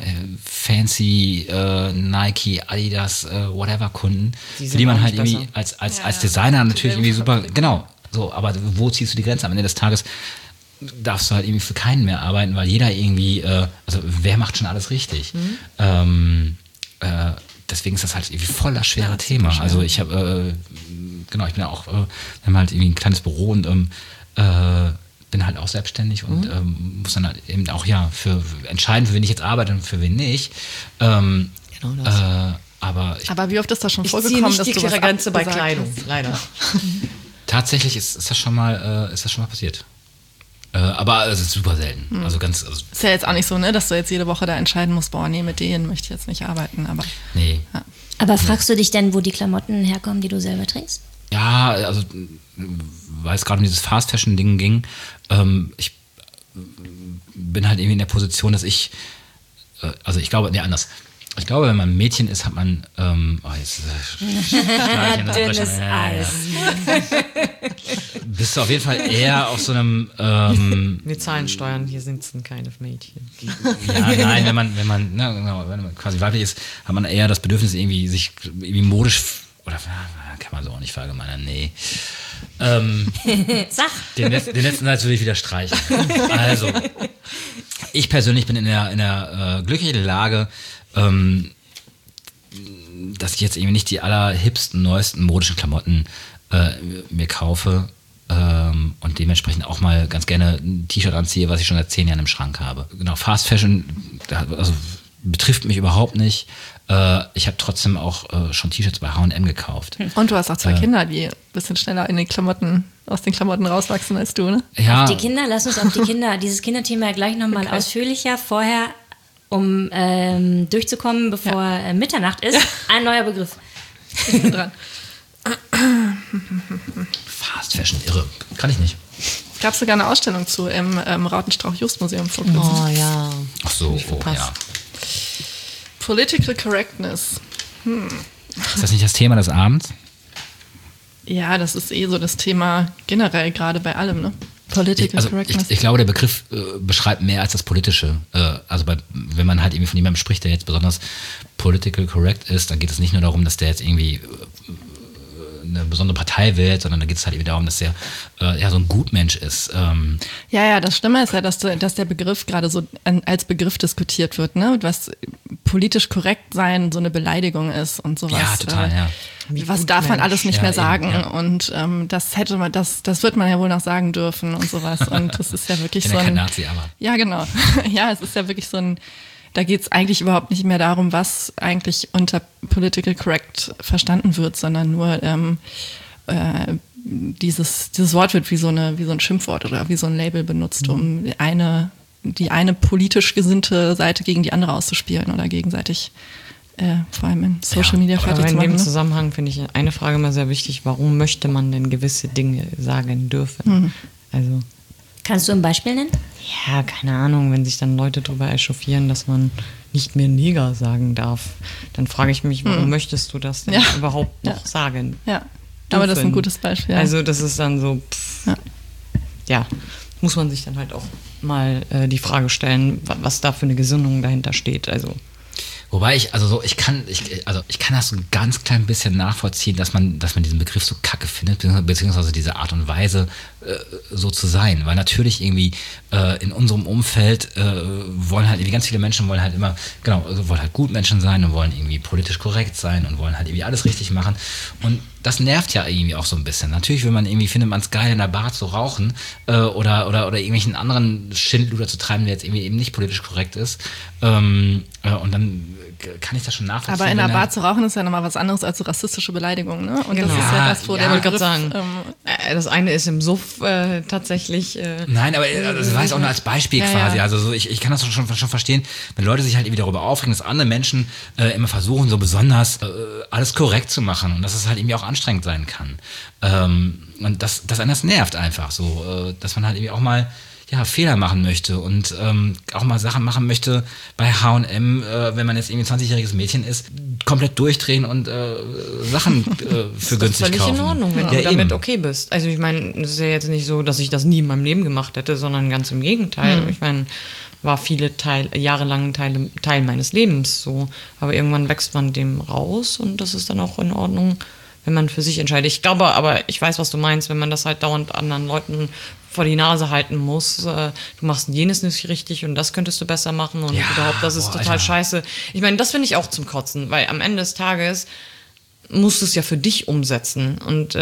fancy Nike, Adidas, whatever Kunden, für die man halt irgendwie als Designer natürlich irgendwie super, genau, so, aber wo ziehst du die Grenze? Am Ende des Tages darfst du halt irgendwie für keinen mehr arbeiten, weil jeder irgendwie, also wer macht schon alles richtig? Deswegen ist das halt irgendwie voll das schwere Thema. Schwer. Also ich habe, ich bin ja auch, wir haben halt irgendwie ein kleines Büro und bin halt auch selbstständig und muss dann halt eben auch für entscheiden, für wen ich jetzt arbeite und für wen nicht. Genau das. Aber wie oft ist das schon vorgekommen, dass du was Grenze bei Kleidung, leider. Tatsächlich ist das schon mal passiert. Aber es ist super selten. Also ist ja jetzt auch nicht so, ne, dass du jetzt jede Woche da entscheiden musst, mit denen möchte ich jetzt nicht arbeiten. Aber, nee. Ja. Aber fragst du dich denn, wo die Klamotten herkommen, die du selber trägst? Ja, also weil es gerade um dieses Fast-Fashion-Ding ging, ich bin halt irgendwie in der Position, dass ich anders. Ich glaube, wenn man ein Mädchen ist, hat man dünnes Eis. Bist du auf jeden Fall eher auf so einem wir zahlen Steuern, hier sitzen keine Mädchen. Ja, nein, wenn man quasi weiblich ist, hat man eher das Bedürfnis, irgendwie sich irgendwie modisch oder kann man so auch nicht verallgemeinern, nee. Sag. Den letzten Satz würde ich wieder streichen. Also, ich persönlich bin in der glücklichen Lage, dass ich jetzt irgendwie nicht die allerhipsten, neuesten modischen Klamotten mir kaufe und dementsprechend auch mal ganz gerne ein T-Shirt anziehe, was ich schon seit 10 Jahren im Schrank habe. Genau, Fast Fashion betrifft mich überhaupt nicht. Ich habe trotzdem auch schon T-Shirts bei H&M gekauft. Und du hast auch 2 Kinder, die ein bisschen schneller aus den Klamotten rauswachsen als du, ne? Ja. Lass uns auf die Kinder, dieses Kinderthema gleich nochmal ausführlicher. Vorher, um durchzukommen, bevor Mitternacht ist, ein neuer Begriff. Ich bin dran. Fast Fashion, irre. Kann ich nicht. Gab sogar eine Ausstellung zu im Rautenstrauch-Just-Museum vor kurzem. Oh ja. Ach so, ja. Political Correctness. Ist das nicht das Thema des Abends? Ja, das ist so das Thema generell gerade bei allem, ne? Political Correctness. Ich glaube, der Begriff beschreibt mehr als das Politische. Wenn man halt irgendwie von jemandem spricht, der jetzt besonders political correct ist, dann geht es nicht nur darum, dass der jetzt irgendwie eine besondere Partei wählt, sondern da geht es halt eben darum, dass der so ein Gutmensch ist. Ja, das Schlimme ist ja, dass der Begriff gerade so als Begriff diskutiert wird, ne? Was politisch korrekt sein so eine Beleidigung ist und sowas. Ja, total, ja. Was darf man alles nicht mehr sagen? Eben, ja. Und das wird man ja wohl noch sagen dürfen und sowas. Und das ist ja wirklich so ein... kein Nazi, aber... Ja, genau. Ja, es ist ja wirklich so ein... Da geht es eigentlich überhaupt nicht mehr darum, was eigentlich unter political correct verstanden wird, sondern nur dieses Wort wird wie so ein Schimpfwort oder wie so ein Label benutzt, um die eine politisch gesinnte Seite gegen die andere auszuspielen oder gegenseitig vor allem in Social Media fertig zu machen. In dem Zusammenhang finde ich eine Frage immer sehr wichtig: Warum möchte man denn gewisse Dinge sagen dürfen? Also Kannst du ein Beispiel nennen? ja, keine Ahnung, wenn sich dann Leute darüber echauffieren, dass man nicht mehr Neger sagen darf, dann frage ich mich, warum möchtest du das denn überhaupt noch sagen? Ja, aber das ist ein gutes Beispiel. Ja. Also das ist dann so, muss man sich dann halt auch mal die Frage stellen, was da für eine Gesinnung dahinter steht. Also Wobei ich kann das so ein ganz klein bisschen nachvollziehen, dass man diesen Begriff so kacke findet, beziehungsweise diese Art und Weise so zu sein. Weil natürlich irgendwie in unserem Umfeld wollen halt irgendwie ganz viele Menschen wollen halt Gutmenschen sein und wollen irgendwie politisch korrekt sein und wollen halt irgendwie alles richtig machen. Und das nervt ja irgendwie auch so ein bisschen. Natürlich findet man es geil, in der Bar zu rauchen oder irgendwelchen anderen Schindluder zu treiben, der jetzt irgendwie eben nicht politisch korrekt ist. Und dann kann ich das schon nachvollziehen. Aber in der Bar zu rauchen ist ja nochmal was anderes als so rassistische Beleidigung, ne? Und genau. das ist ja das, wo der Begriff... sagen, das eine ist im Suff tatsächlich... Nein, aber das war jetzt auch nur als Beispiel quasi. Ja. Also ich kann das schon verstehen, wenn Leute sich halt irgendwie darüber aufregen, dass andere Menschen immer versuchen, so besonders alles korrekt zu machen und dass es halt irgendwie auch anstrengend sein kann. Und das nervt einfach so, dass man halt irgendwie auch mal Fehler machen möchte und auch mal Sachen machen möchte bei H&M, wenn man jetzt irgendwie ein 20-jähriges Mädchen ist, komplett durchdrehen und Sachen für günstig kaufen. Das ist völlig in Ordnung, wenn du damit okay bist. Also ich meine, es ist ja jetzt nicht so, dass ich das nie in meinem Leben gemacht hätte, sondern ganz im Gegenteil. Ich meine, war jahrelang Teil meines Lebens so. Aber irgendwann wächst man dem raus und das ist dann auch in Ordnung, wenn man für sich entscheidet. Ich glaube, aber ich weiß, was du meinst, wenn man das halt dauernd anderen Leuten vor die Nase halten muss, du machst jenes nicht richtig und das könntest du besser machen und überhaupt, das ist total scheiße. Ich meine, das finde ich auch zum Kotzen, weil am Ende des Tages musst du es ja für dich umsetzen und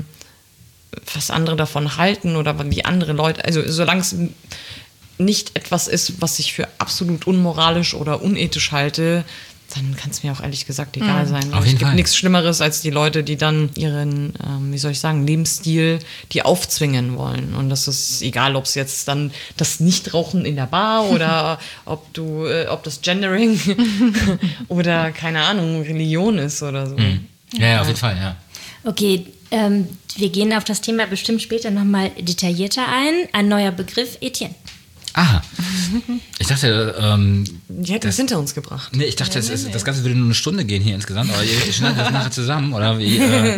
was andere davon halten oder wie andere Leute, also solange es nicht etwas ist, was ich für absolut unmoralisch oder unethisch halte, dann kann es mir auch ehrlich gesagt egal sein. Auf jeden Es gibt Fall. nichts Schlimmeres als die Leute, die dann ihren, Lebensstil, die aufzwingen wollen. Und das ist egal, ob es jetzt dann das Nichtrauchen in der Bar oder ob das Gendering oder keine Ahnung, Religion ist oder so. Ja, auf jeden Fall, ja. Okay, wir gehen auf das Thema bestimmt später nochmal detaillierter ein. Ein neuer Begriff, Etienne. Aha. Ich dachte, Die hätten es hinter uns gebracht. nee, ich dachte, das Ganze würde nur eine Stunde gehen hier insgesamt, aber ihr schneidet das nachher zusammen, oder wie?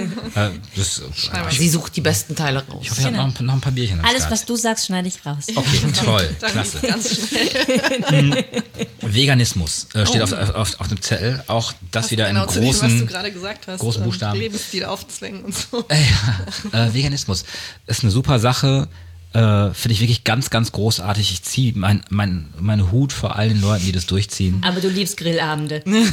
Sie sucht die besten Teile raus. Ich hoffe, ihr habt noch ein paar Bierchen am Alles, Start. was du sagst, schneide ich raus. Okay, toll, klasse. Veganismus steht auf dem Zettel. Auch das wieder in was du großen gerade gesagt hast, großen Buchstaben. Lebensstil aufzwingen und so. Veganismus ist eine super Sache. Finde ich wirklich ganz, ganz großartig. Ich ziehe meine Hut vor all den Leuten, die das durchziehen. Aber du liebst Grillabende. Nee,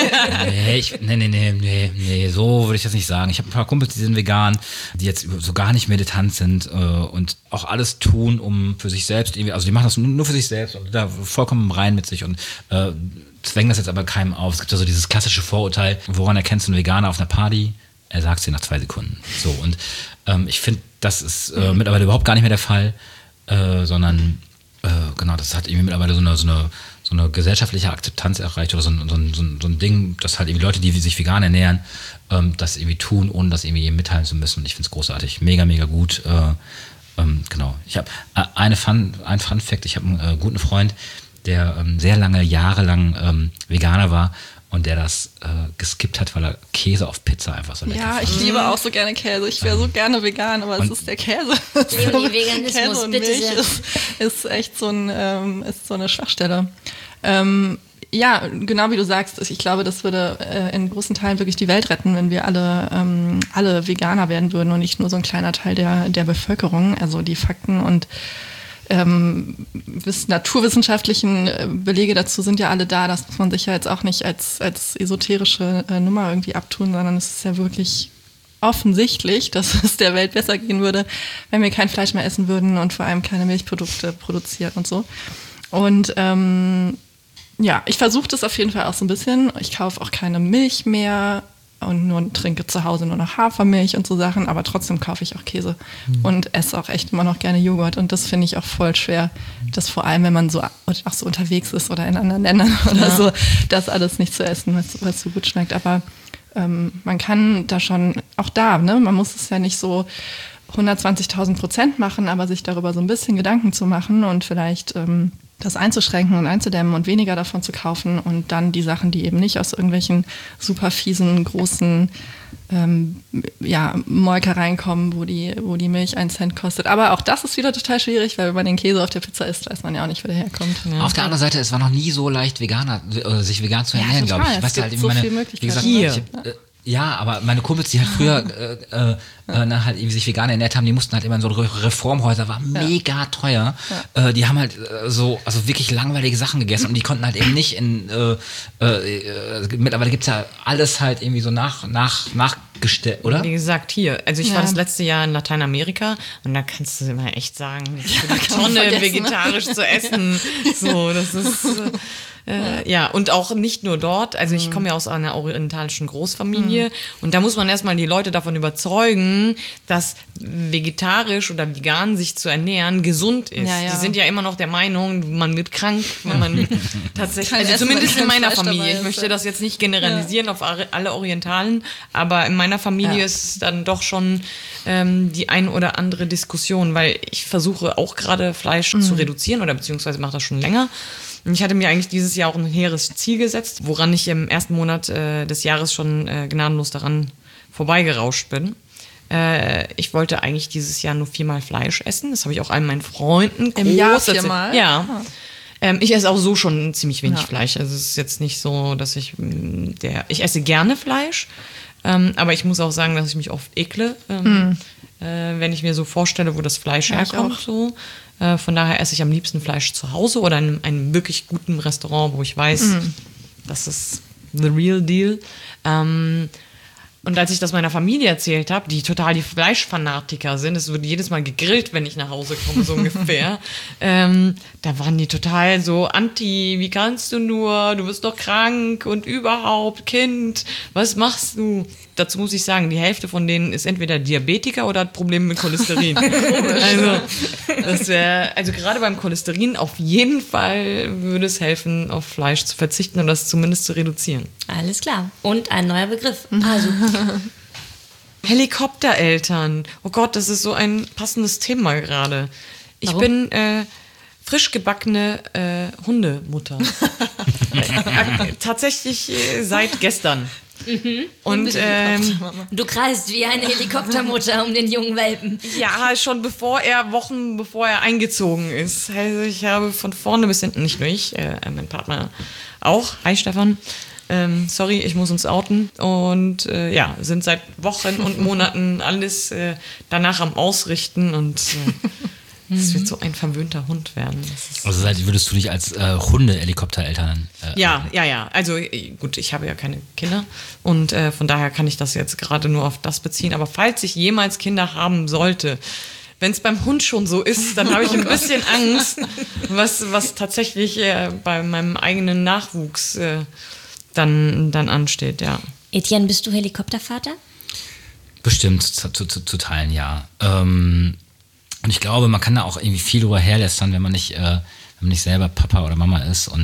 so würde ich das nicht sagen. Ich habe ein paar Kumpels, die sind vegan, die jetzt so gar nicht militant sind und auch alles tun, um für sich selbst irgendwie, also die machen das nur für sich selbst und da vollkommen rein mit sich und zwängen das jetzt aber keinem auf. Es gibt ja so dieses klassische Vorurteil, woran erkennst du einen Veganer auf einer Party? Er sagt es dir nach 2 Sekunden. So, und ich finde, das ist mittlerweile überhaupt gar nicht mehr der Fall, sondern genau, das hat irgendwie mittlerweile so eine gesellschaftliche Akzeptanz erreicht oder so ein Ding, dass halt irgendwie Leute, die sich vegan ernähren, das irgendwie tun, ohne das irgendwie mitteilen zu müssen. Und ich finde es großartig. Mega, mega gut. Genau. Ich habe ein Fun-Fact. Ich habe einen guten Freund, der jahrelang Veganer war und der das geskippt hat, weil er Käse auf Pizza einfach so lecker fand. Ja, ich liebe auch so gerne Käse. Ich wäre so gerne vegan, aber es ist der Käse. Veganismus, Käse und bitte Milch sehr. ist echt so eine Schwachstelle. Ja, genau wie du sagst, ich glaube, das würde in großen Teilen wirklich die Welt retten, wenn wir alle Veganer werden würden und nicht nur so ein kleiner Teil der Bevölkerung. Also die Fakten und naturwissenschaftlichen Belege dazu sind ja alle da. Das muss man sich ja jetzt auch nicht als esoterische Nummer irgendwie abtun, sondern es ist ja wirklich offensichtlich, dass es der Welt besser gehen würde, wenn wir kein Fleisch mehr essen würden und vor allem keine Milchprodukte produzieren und so. Und ja, ich versuche das auf jeden Fall auch so ein bisschen. Ich kaufe auch keine Milch mehr und trinke zu Hause nur noch Hafermilch und so Sachen, aber trotzdem kaufe ich auch Käse und esse auch echt immer noch gerne Joghurt. Und das finde ich auch voll schwer, das vor allem, wenn man so unterwegs ist oder in anderen Ländern oder so, das alles nicht zu essen, was so gut schmeckt. Aber man kann da schon, auch da, ne, man muss es ja nicht so 120.000% machen, aber sich darüber so ein bisschen Gedanken zu machen und vielleicht das einzuschränken und einzudämmen und weniger davon zu kaufen und dann die Sachen, die eben nicht aus irgendwelchen super fiesen, großen Molkereien kommen, wo die Milch 1 Cent kostet. Aber auch das ist wieder total schwierig, weil wenn man den Käse auf der Pizza isst, weiß man ja auch nicht, wo der herkommt. Ja. Auf der anderen Seite, es war noch nie so leicht, sich vegan zu ernähren, glaube ich. Es gibt so viele Möglichkeiten. Wie gesagt, ja, aber meine Kumpels, die halt früher halt irgendwie sich vegan ernährt haben, die mussten halt immer in so Reformhäuser, war mega teuer. Ja. Die haben halt also wirklich langweilige Sachen gegessen und die konnten halt eben nicht mittlerweile gibt's ja alles halt irgendwie so nachgestellt, oder? Wie gesagt, hier. Also ich war das letzte Jahr in Lateinamerika und da kannst du immer echt sagen, für die Tonne vegetarisch zu essen. So, das ist... ja, und auch nicht nur dort, also ich komme ja aus einer orientalischen Großfamilie und da muss man erstmal die Leute davon überzeugen, dass vegetarisch oder vegan sich zu ernähren gesund ist. Ja. Die sind ja immer noch der Meinung, man wird krank, wenn man tatsächlich, also zumindest in meiner Familie, ich möchte das jetzt nicht generalisieren auf alle Orientalen, aber in meiner Familie ist es dann doch schon die ein oder andere Diskussion, weil ich versuche auch gerade Fleisch zu reduzieren oder beziehungsweise mache das schon länger. Ich hatte mir eigentlich dieses Jahr auch ein hehres Ziel gesetzt, woran ich im ersten Monat des Jahres schon gnadenlos daran vorbeigerauscht bin. Ich wollte eigentlich dieses Jahr nur 4-mal Fleisch essen. Das habe ich auch allen meinen Freunden im Jahr 4-mal? Ja. Ich esse auch so schon ziemlich wenig Fleisch. Also es ist jetzt nicht so, dass ich esse gerne Fleisch, aber ich muss auch sagen, dass ich mich oft ekle, wenn ich mir so vorstelle, wo das Fleisch herkommt. So. Von daher esse ich am liebsten Fleisch zu Hause oder in einem wirklich guten Restaurant, wo ich weiß, das ist the real deal. Und als ich das meiner Familie erzählt habe, die total die Fleischfanatiker sind, es wird jedes Mal gegrillt, wenn ich nach Hause komme, so ungefähr, da waren die total so anti, wie kannst du nur, du bist doch krank und überhaupt, Kind, was machst du? Dazu muss ich sagen, die Hälfte von denen ist entweder Diabetiker oder hat Probleme mit Cholesterin. Also gerade beim Cholesterin auf jeden Fall würde es helfen, auf Fleisch zu verzichten und das zumindest zu reduzieren. Alles klar. Und ein neuer Begriff. Also. Helikoptereltern. Oh Gott, das ist so ein passendes Thema gerade. Ich bin frisch gebackene Hundemutter. Tatsächlich seit gestern. Und du kreist wie eine Helikoptermutter um den jungen Welpen. Ja, schon Wochen bevor er eingezogen ist. Also ich habe von vorne bis hinten, nicht nur ich, mein Partner auch. Hi Stefan. Sorry, ich muss uns outen. Und sind seit Wochen und Monaten alles danach am Ausrichten und das wird so ein verwöhnter Hund werden. Also würdest du dich als Hunde-Helikoptereltern Ja. Also gut, ich habe ja keine Kinder und von daher kann ich das jetzt gerade nur auf das beziehen. Aber falls ich jemals Kinder haben sollte, wenn es beim Hund schon so ist, dann habe ich ein bisschen Angst, was tatsächlich bei meinem eigenen Nachwuchs dann ansteht, ja. Etienne, bist du Helikoptervater? Bestimmt, zu Teilen, ja. Und ich glaube, man kann da auch irgendwie viel drüber herlästern, wenn man nicht selber Papa oder Mama ist. Und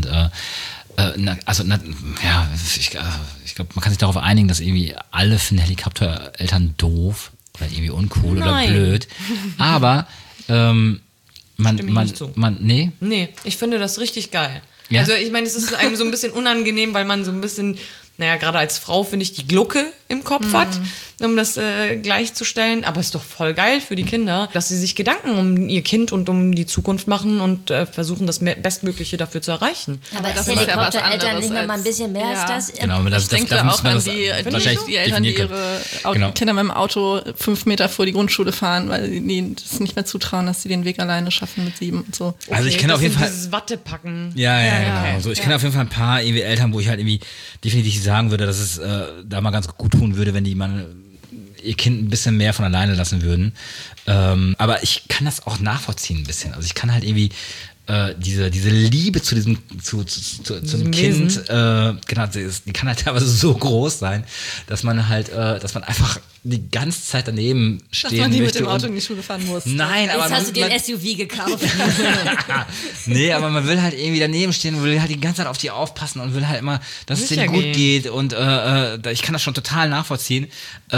ich glaube, man kann sich darauf einigen, dass irgendwie alle finden Helikoptereltern doof oder irgendwie uncool oder blöd. Aber Nee? Nee, ich finde das richtig geil. Ja? Also ich meine, es ist einem so ein bisschen unangenehm, weil man so ein bisschen, gerade als Frau finde ich, die Glucke im Kopf hat, um das gleichzustellen. Aber es ist doch voll geil für die Kinder, dass sie sich Gedanken um ihr Kind und um die Zukunft machen und versuchen, das Bestmögliche dafür zu erreichen. Aber das das ist ja was Helikoptereltern anderes nicht noch mal ein bisschen mehr ja. als das? Genau, aber das Ich denke da da muss auch man an das die Eltern, die ihre Genau. Kinder mit dem Auto 5 Meter vor die Grundschule fahren, weil die das nicht mehr zutrauen, dass sie den Weg alleine schaffen mit 7 und so. Also ich kenne auf jeden Fall dieses Wattepacken. Ja, genau. So, ich kenne auf jeden Fall ein paar irgendwie Eltern, wo ich halt irgendwie definitiv sagen würde, dass es da mal ganz gut tun würde, wenn die mal ihr Kind ein bisschen mehr von alleine lassen würden. Aber ich kann das auch nachvollziehen ein bisschen. Also ich kann halt irgendwie diese Liebe zu diesem zum Kind, genau, die kann halt teilweise so groß sein, dass man halt, dass man einfach die ganze Zeit daneben stehen möchte. Dass man die mit dem Auto in die Schule fahren muss. Nein, aber Jetzt hast du dir ein SUV gekauft. Nee, aber man will halt irgendwie daneben stehen und will halt die ganze Zeit auf die aufpassen und will halt immer, dass es denen gut geht und ich kann das schon total nachvollziehen.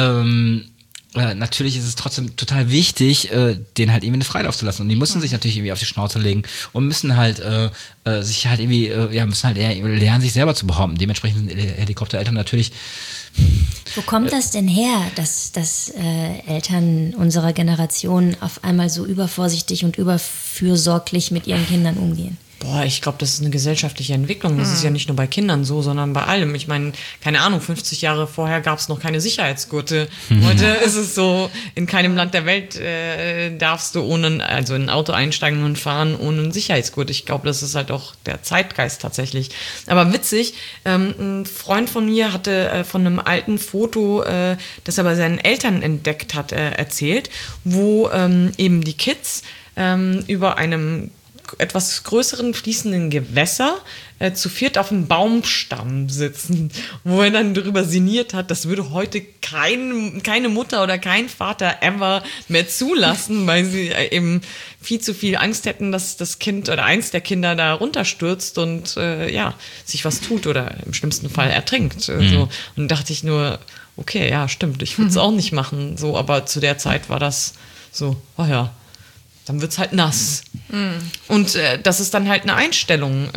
Natürlich ist es trotzdem total wichtig, denen halt irgendwie eine Freilauf zu lassen. Und die müssen sich natürlich irgendwie auf die Schnauze legen und müssen halt sich halt irgendwie, müssen halt lernen, sich selber zu behaupten. Dementsprechend sind Helikoptereltern natürlich. Wo kommt das denn her, dass Eltern unserer Generation auf einmal so übervorsichtig und überfürsorglich mit ihren Kindern umgehen? Boah, ich glaube, das ist eine gesellschaftliche Entwicklung. Das ist ja nicht nur bei Kindern so, sondern bei allem. Ich meine, keine Ahnung, 50 Jahre vorher gab es noch keine Sicherheitsgurte. Heute ist es so, in keinem Land der Welt darfst du in ein Auto einsteigen und fahren ohne einen Sicherheitsgurt. Ich glaube, das ist halt auch der Zeitgeist tatsächlich. Aber witzig, ein Freund von mir hatte von einem alten Foto, das er bei seinen Eltern entdeckt hat, erzählt, wo eben die Kids über einem etwas größeren fließenden Gewässer zu viert auf einem Baumstamm sitzen, wo er dann darüber sinniert hat, das würde heute keine Mutter oder kein Vater ever mehr zulassen, weil sie eben viel zu viel Angst hätten, dass das Kind oder eins der Kinder da runterstürzt und sich was tut oder im schlimmsten Fall ertrinkt. So. Und dachte ich nur, okay, ja, stimmt, ich würde es auch nicht machen, so, aber zu der Zeit war das so, oh ja, dann wird's halt nass. Und das ist dann halt eine Einstellung.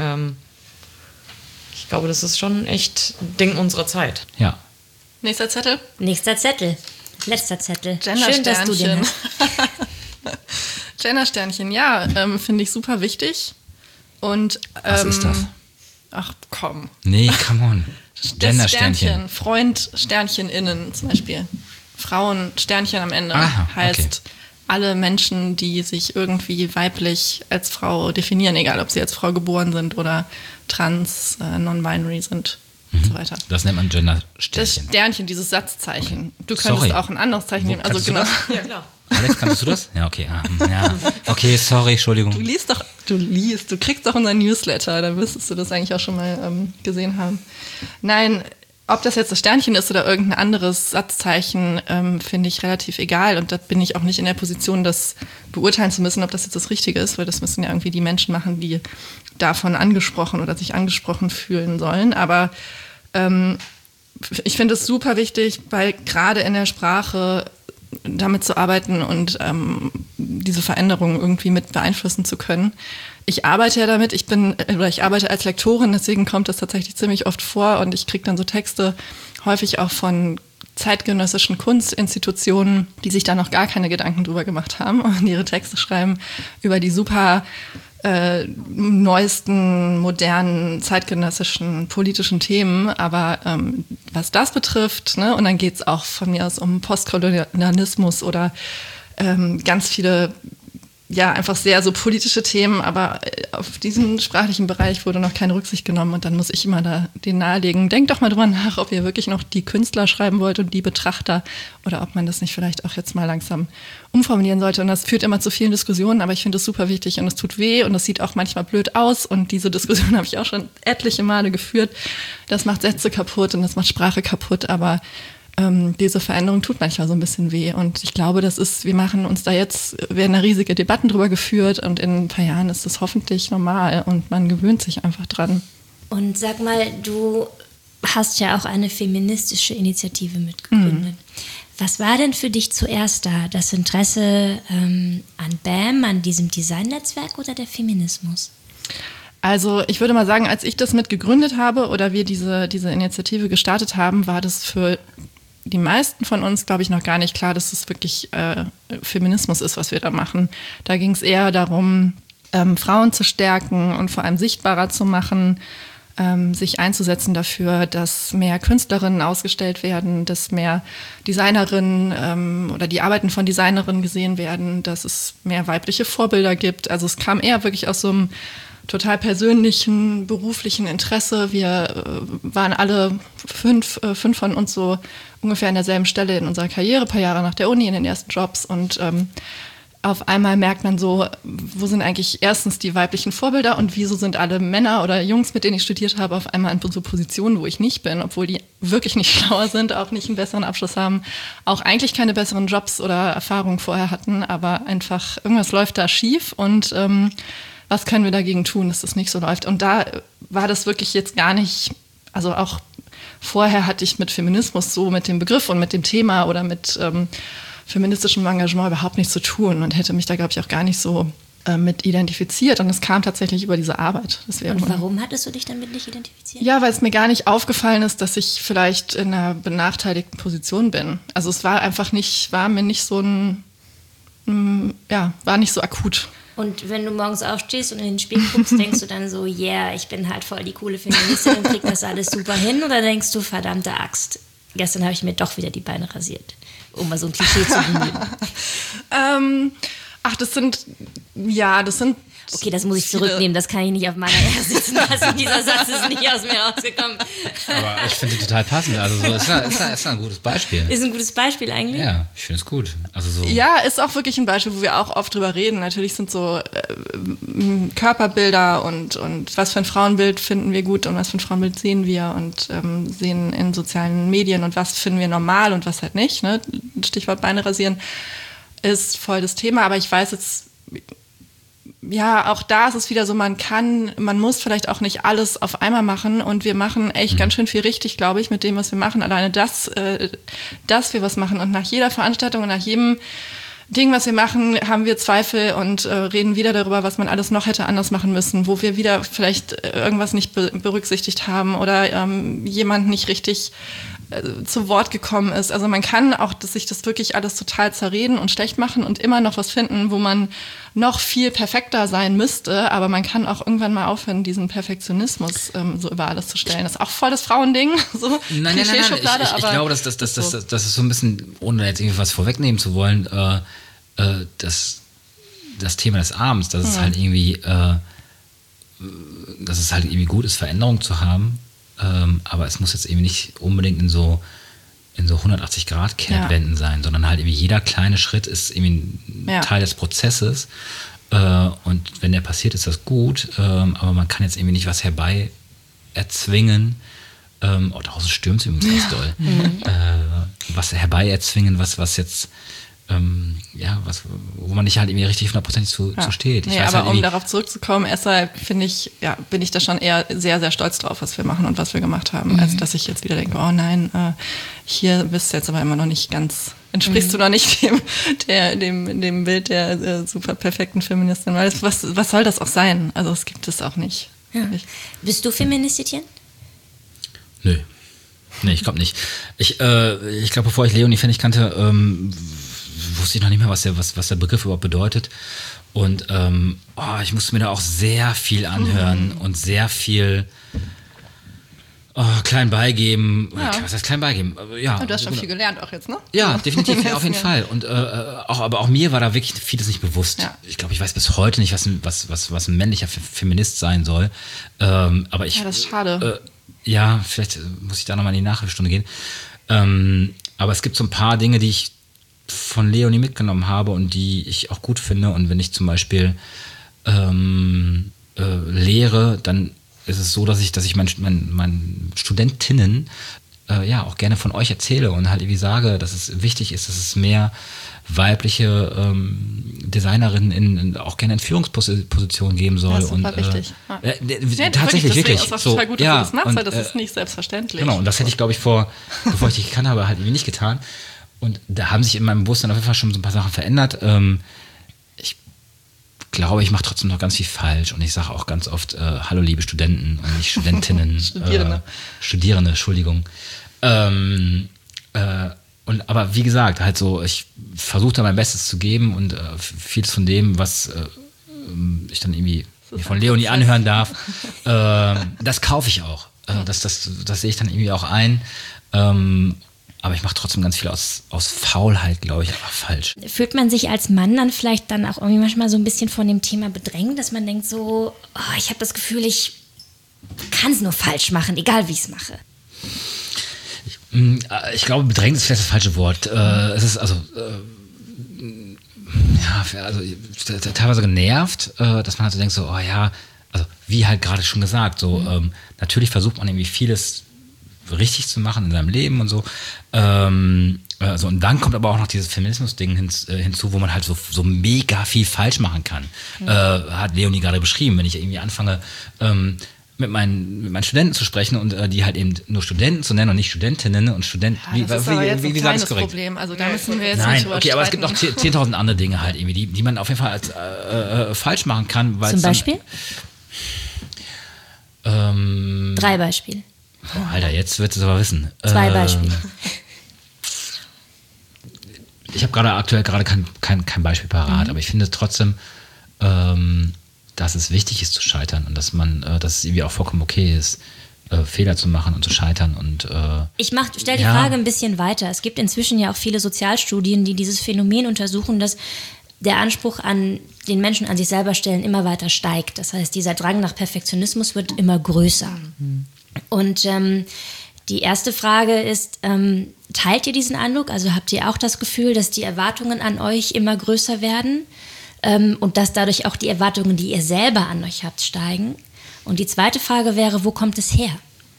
Ich glaube, das ist schon echt ein Ding unserer Zeit. Ja. Nächster Zettel. Nächster Zettel. Letzter Zettel. Gender-Sternchen. Schön, dass du den hast. Gender-Sternchen, ja, finde ich super wichtig. Und, Was ist das? Ach komm. Nee, come on. Gender-Sternchen. Freund Sternchen innen zum Beispiel. Frauen Sternchen am Ende. Aha, heißt okay. Alle Menschen, die sich irgendwie weiblich als Frau definieren, egal ob sie als Frau geboren sind oder trans, non-binary sind und so weiter. Das nennt man Das Gender-Sternchen. Sternchen, dieses Satzzeichen. Okay. Du könntest Sorry. auch ein anderes Zeichen nehmen. Also Kannst du genau. das? Ja, klar. Alex, kannst du das? Ja, okay. Ja. Okay, sorry, Entschuldigung. Du kriegst doch unseren Newsletter, da müsstest du das eigentlich auch schon mal gesehen haben. Nein, ob das jetzt das Sternchen ist oder irgendein anderes Satzzeichen, finde ich relativ egal. Und da bin ich auch nicht in der Position, das beurteilen zu müssen, ob das jetzt das Richtige ist, weil das müssen ja irgendwie die Menschen machen, die davon angesprochen oder sich angesprochen fühlen sollen. Aber ich finde es super wichtig, weil gerade in der Sprache damit zu arbeiten und diese Veränderungen irgendwie mit beeinflussen zu können. Ich arbeite ja damit, ich arbeite als Lektorin, deswegen kommt das tatsächlich ziemlich oft vor und ich kriege dann so Texte häufig auch von zeitgenössischen Kunstinstitutionen, die sich da noch gar keine Gedanken drüber gemacht haben und ihre Texte schreiben über die super neuesten, modernen, zeitgenössischen politischen Themen. Aber was das betrifft, ne, und dann geht es auch von mir aus um Postkolonialismus oder ganz viele, ja, einfach sehr so politische Themen, aber auf diesen sprachlichen Bereich wurde noch keine Rücksicht genommen und dann muss ich immer da den nahelegen, denkt doch mal drüber nach, ob ihr wirklich noch die Künstler schreiben wollt und die Betrachter oder ob man das nicht vielleicht auch jetzt mal langsam umformulieren sollte und das führt immer zu vielen Diskussionen, aber ich finde es super wichtig und es tut weh und es sieht auch manchmal blöd aus und diese Diskussion habe ich auch schon etliche Male geführt. Das macht Sätze kaputt und das macht Sprache kaputt, aber diese Veränderung tut manchmal so ein bisschen weh und ich glaube, wir machen uns da jetzt, werden da riesige Debatten drüber geführt und in ein paar Jahren ist das hoffentlich normal und man gewöhnt sich einfach dran. Und sag mal, du hast ja auch eine feministische Initiative mitgegründet. Was war denn für dich zuerst da? Das Interesse an BAM, an diesem Designnetzwerk oder der Feminismus? Also ich würde mal sagen, als ich das mit gegründet habe oder wir diese Initiative gestartet haben, war das für die meisten von uns, glaube ich, noch gar nicht klar, dass es wirklich Feminismus ist, was wir da machen. Da ging es eher darum, Frauen zu stärken und vor allem sichtbarer zu machen, sich einzusetzen dafür, dass mehr Künstlerinnen ausgestellt werden, dass mehr Designerinnen oder die Arbeiten von Designerinnen gesehen werden, dass es mehr weibliche Vorbilder gibt. Also es kam eher wirklich aus so einem total persönlichen, beruflichen Interesse. Wir waren alle fünf von uns so ungefähr an derselben Stelle in unserer Karriere, ein paar Jahre nach der Uni, in den ersten Jobs und auf einmal merkt man so, wo sind eigentlich erstens die weiblichen Vorbilder und wieso sind alle Männer oder Jungs, mit denen ich studiert habe, auf einmal in so Positionen, wo ich nicht bin, obwohl die wirklich nicht schlauer sind, auch nicht einen besseren Abschluss haben, auch eigentlich keine besseren Jobs oder Erfahrungen vorher hatten, aber einfach irgendwas läuft da schief und was können wir dagegen tun, dass das nicht so läuft? Und da war das wirklich jetzt gar nicht, also auch vorher hatte ich mit Feminismus so mit dem Begriff und mit dem Thema oder mit feministischem Engagement überhaupt nichts zu tun und hätte mich da, glaube ich, auch gar nicht so mit identifiziert. Und es kam tatsächlich über diese Arbeit. Und warum hattest du dich damit nicht identifiziert? Ja, weil es mir gar nicht aufgefallen ist, dass ich vielleicht in einer benachteiligten Position bin. Also es war einfach nicht, war mir nicht so ein, war nicht so akut. Und wenn du morgens aufstehst und in den Spiegel guckst, denkst du dann so, yeah, ich bin halt voll die coole Feministin und krieg das alles super hin? Oder denkst du, verdammte Axt, gestern habe ich mir doch wieder die Beine rasiert? Um mal so ein Klischee zu bemühen. Das sind. Okay, das muss ich zurücknehmen, das kann ich nicht auf meiner Ehre sitzen lassen. Dieser Satz ist nicht aus mir rausgekommen. Aber ich finde total passend. Also so ist ein gutes Beispiel. Ist ein gutes Beispiel eigentlich? Ja, ich finde es gut. Also so. Ja, ist auch wirklich ein Beispiel, wo wir auch oft drüber reden. Natürlich sind so Körperbilder und was für ein Frauenbild finden wir gut und was für ein Frauenbild sehen wir und sehen in sozialen Medien und was finden wir normal und was halt nicht. Ne? Stichwort Beine rasieren ist voll das Thema, aber ich weiß jetzt, ja, auch da ist es wieder so, man muss vielleicht auch nicht alles auf einmal machen und wir machen echt ganz schön viel richtig, glaube ich, mit dem, was wir machen. Alleine dass wir was machen und nach jeder Veranstaltung und nach jedem Ding, was wir machen, haben wir Zweifel und reden wieder darüber, was man alles noch hätte anders machen müssen, wo wir wieder vielleicht irgendwas nicht berücksichtigt haben oder jemand nicht richtig zu Wort gekommen ist. Also man kann auch sich das wirklich alles total zerreden und schlecht machen und immer noch was finden, wo man noch viel perfekter sein müsste, aber man kann auch irgendwann mal aufhören, diesen Perfektionismus so über alles zu stellen. Das ist auch voll das Frauending. So Nein. Ich glaube, dass das ist so ein bisschen, ohne jetzt irgendwie was vorwegnehmen zu wollen, das Thema des Abends, dass es halt irgendwie gut ist, Veränderung zu haben. Aber es muss jetzt irgendwie nicht unbedingt in so 180-Grad-Kehrtwenden sein, sondern halt irgendwie jeder kleine Schritt ist irgendwie ein Teil des Prozesses. Und wenn der passiert, ist das gut. Aber man kann jetzt irgendwie nicht was herbei erzwingen. Draußen stürmt es übrigens ganz doll. Was herbei erzwingen, was jetzt wo man nicht halt irgendwie richtig 100% zu steht. Aber halt darauf zurückzukommen, deshalb bin ich da schon eher sehr, sehr stolz drauf, was wir machen und was wir gemacht haben, als dass ich jetzt wieder denke, oh nein, hier bist du jetzt aber immer noch nicht ganz, entsprichst du noch nicht dem Bild der super perfekten Feministin, weil was soll das auch sein? Also es gibt es auch nicht. Ja. Bist du Feministin? Nö. Nee, ich glaube nicht. Ich glaube, bevor ich Leonie Pfennig kannte, wusste ich noch nicht mehr, was der Begriff überhaupt bedeutet. Und ich musste mir da auch sehr viel anhören und sehr viel klein beigeben. Was heißt klein beigeben? Ja, du hast schon viel gelernt auch jetzt, ne? Ja, definitiv, auf jeden Fall. Und aber auch mir war da wirklich vieles nicht bewusst. Ja. Ich glaube, ich weiß bis heute nicht, was ein männlicher Feminist sein soll. Aber das ist schade. Vielleicht muss ich da nochmal in die Nachhilfestunde gehen. Aber es gibt so ein paar Dinge, die ich von Leonie mitgenommen habe und die ich auch gut finde. Und wenn ich zum Beispiel lehre, dann ist es so, dass ich meinen Studentinnen auch gerne von euch erzähle und halt irgendwie sage, dass es wichtig ist, dass es mehr weibliche Designerinnen auch gerne in Führungspositionen geben soll. Das ist super wichtig. Tatsächlich, wirklich. Das ist total gut, dass du das machst, weil das ist nicht selbstverständlich. Genau, und das hätte ich, glaube ich, bevor ich dich gekannt habe, halt irgendwie nicht getan. Und da haben sich in meinem Bewusstsein auf jeden Fall schon so ein paar Sachen verändert. Ich glaube, ich mache trotzdem noch ganz viel falsch und ich sage auch ganz oft, hallo liebe Studenten und nicht Studentinnen. Studierende, Entschuldigung. Aber wie gesagt, halt so, ich versuche da mein Bestes zu geben und vieles von dem, was ich dann irgendwie von Leonie anhören darf, das kaufe ich auch. Das sehe ich dann irgendwie auch ein. Aber ich mache trotzdem ganz viel aus Faulheit, glaube ich, aber falsch. Fühlt man sich als Mann dann vielleicht dann auch irgendwie manchmal so ein bisschen von dem Thema bedrängt, dass man denkt so, ich habe das Gefühl, ich kann es nur falsch machen, egal wie ich es mache? Ich glaube, bedrängt ist vielleicht das falsche Wort. Es ist teilweise genervt, dass man halt so denkt, so, also wie halt gerade schon gesagt, so natürlich versucht man irgendwie vieles richtig zu machen in seinem Leben und so. Und dann kommt aber auch noch dieses Feminismus-Ding hinzu, wo man halt so mega viel falsch machen kann. Hat Leonie gerade beschrieben, wenn ich irgendwie anfange, mit meinen Studenten zu sprechen und die halt eben nur Studenten zu nennen und nicht Studentinnen und Studenten. Das ist aber jetzt ein kleines Problem. Also da müssen wir jetzt nicht drüber streiten. Aber es gibt noch 10.000 andere Dinge halt irgendwie, die man auf jeden Fall als falsch machen kann. Zum Beispiel? 3 Beispiele. Oh, Alter, jetzt wird es aber wissen. 2 Beispiele. Ich habe aktuell kein Beispiel parat, aber ich finde trotzdem, dass es wichtig ist zu scheitern und dass es irgendwie auch vollkommen okay ist, Fehler zu machen und zu scheitern. Und ich stelle die Frage ein bisschen weiter. Es gibt inzwischen ja auch viele Sozialstudien, die dieses Phänomen untersuchen, dass der Anspruch an den Menschen an sich selber stellen immer weiter steigt. Das heißt, dieser Drang nach Perfektionismus wird immer größer. Und die erste Frage ist, teilt ihr diesen Eindruck? Also habt ihr auch das Gefühl, dass die Erwartungen an euch immer größer werden und dass dadurch auch die Erwartungen, die ihr selber an euch habt, steigen? Und die zweite Frage wäre, wo kommt es her?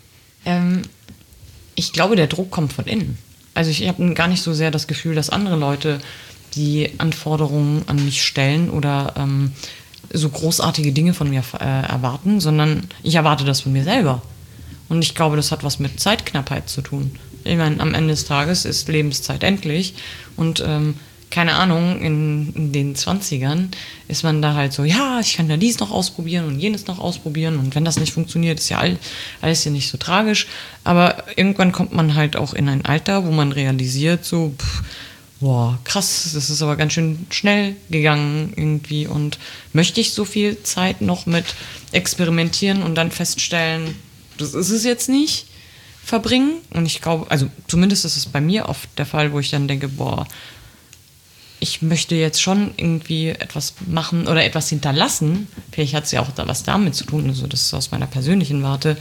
Ich glaube, der Druck kommt von innen. Also ich habe gar nicht so sehr das Gefühl, dass andere Leute die Anforderungen an mich stellen oder so großartige Dinge von mir erwarten, sondern ich erwarte das von mir selber. Und ich glaube, das hat was mit Zeitknappheit zu tun. Ich meine, am Ende des Tages ist Lebenszeit endlich und keine Ahnung, in den 20ern ist man da halt so, ja, ich kann ja dies noch ausprobieren und jenes noch ausprobieren und wenn das nicht funktioniert, ist ja alles ja nicht so tragisch. Aber irgendwann kommt man halt auch in ein Alter, wo man realisiert so, boah, krass, das ist aber ganz schön schnell gegangen irgendwie und möchte ich so viel Zeit noch mit experimentieren und dann feststellen, das ist es jetzt nicht, verbringen. Und ich glaube, also zumindest ist es bei mir oft der Fall, wo ich dann denke, boah, ich möchte jetzt schon irgendwie etwas machen oder etwas hinterlassen. Vielleicht hat es ja auch da was damit zu tun, also das ist aus meiner persönlichen Warte,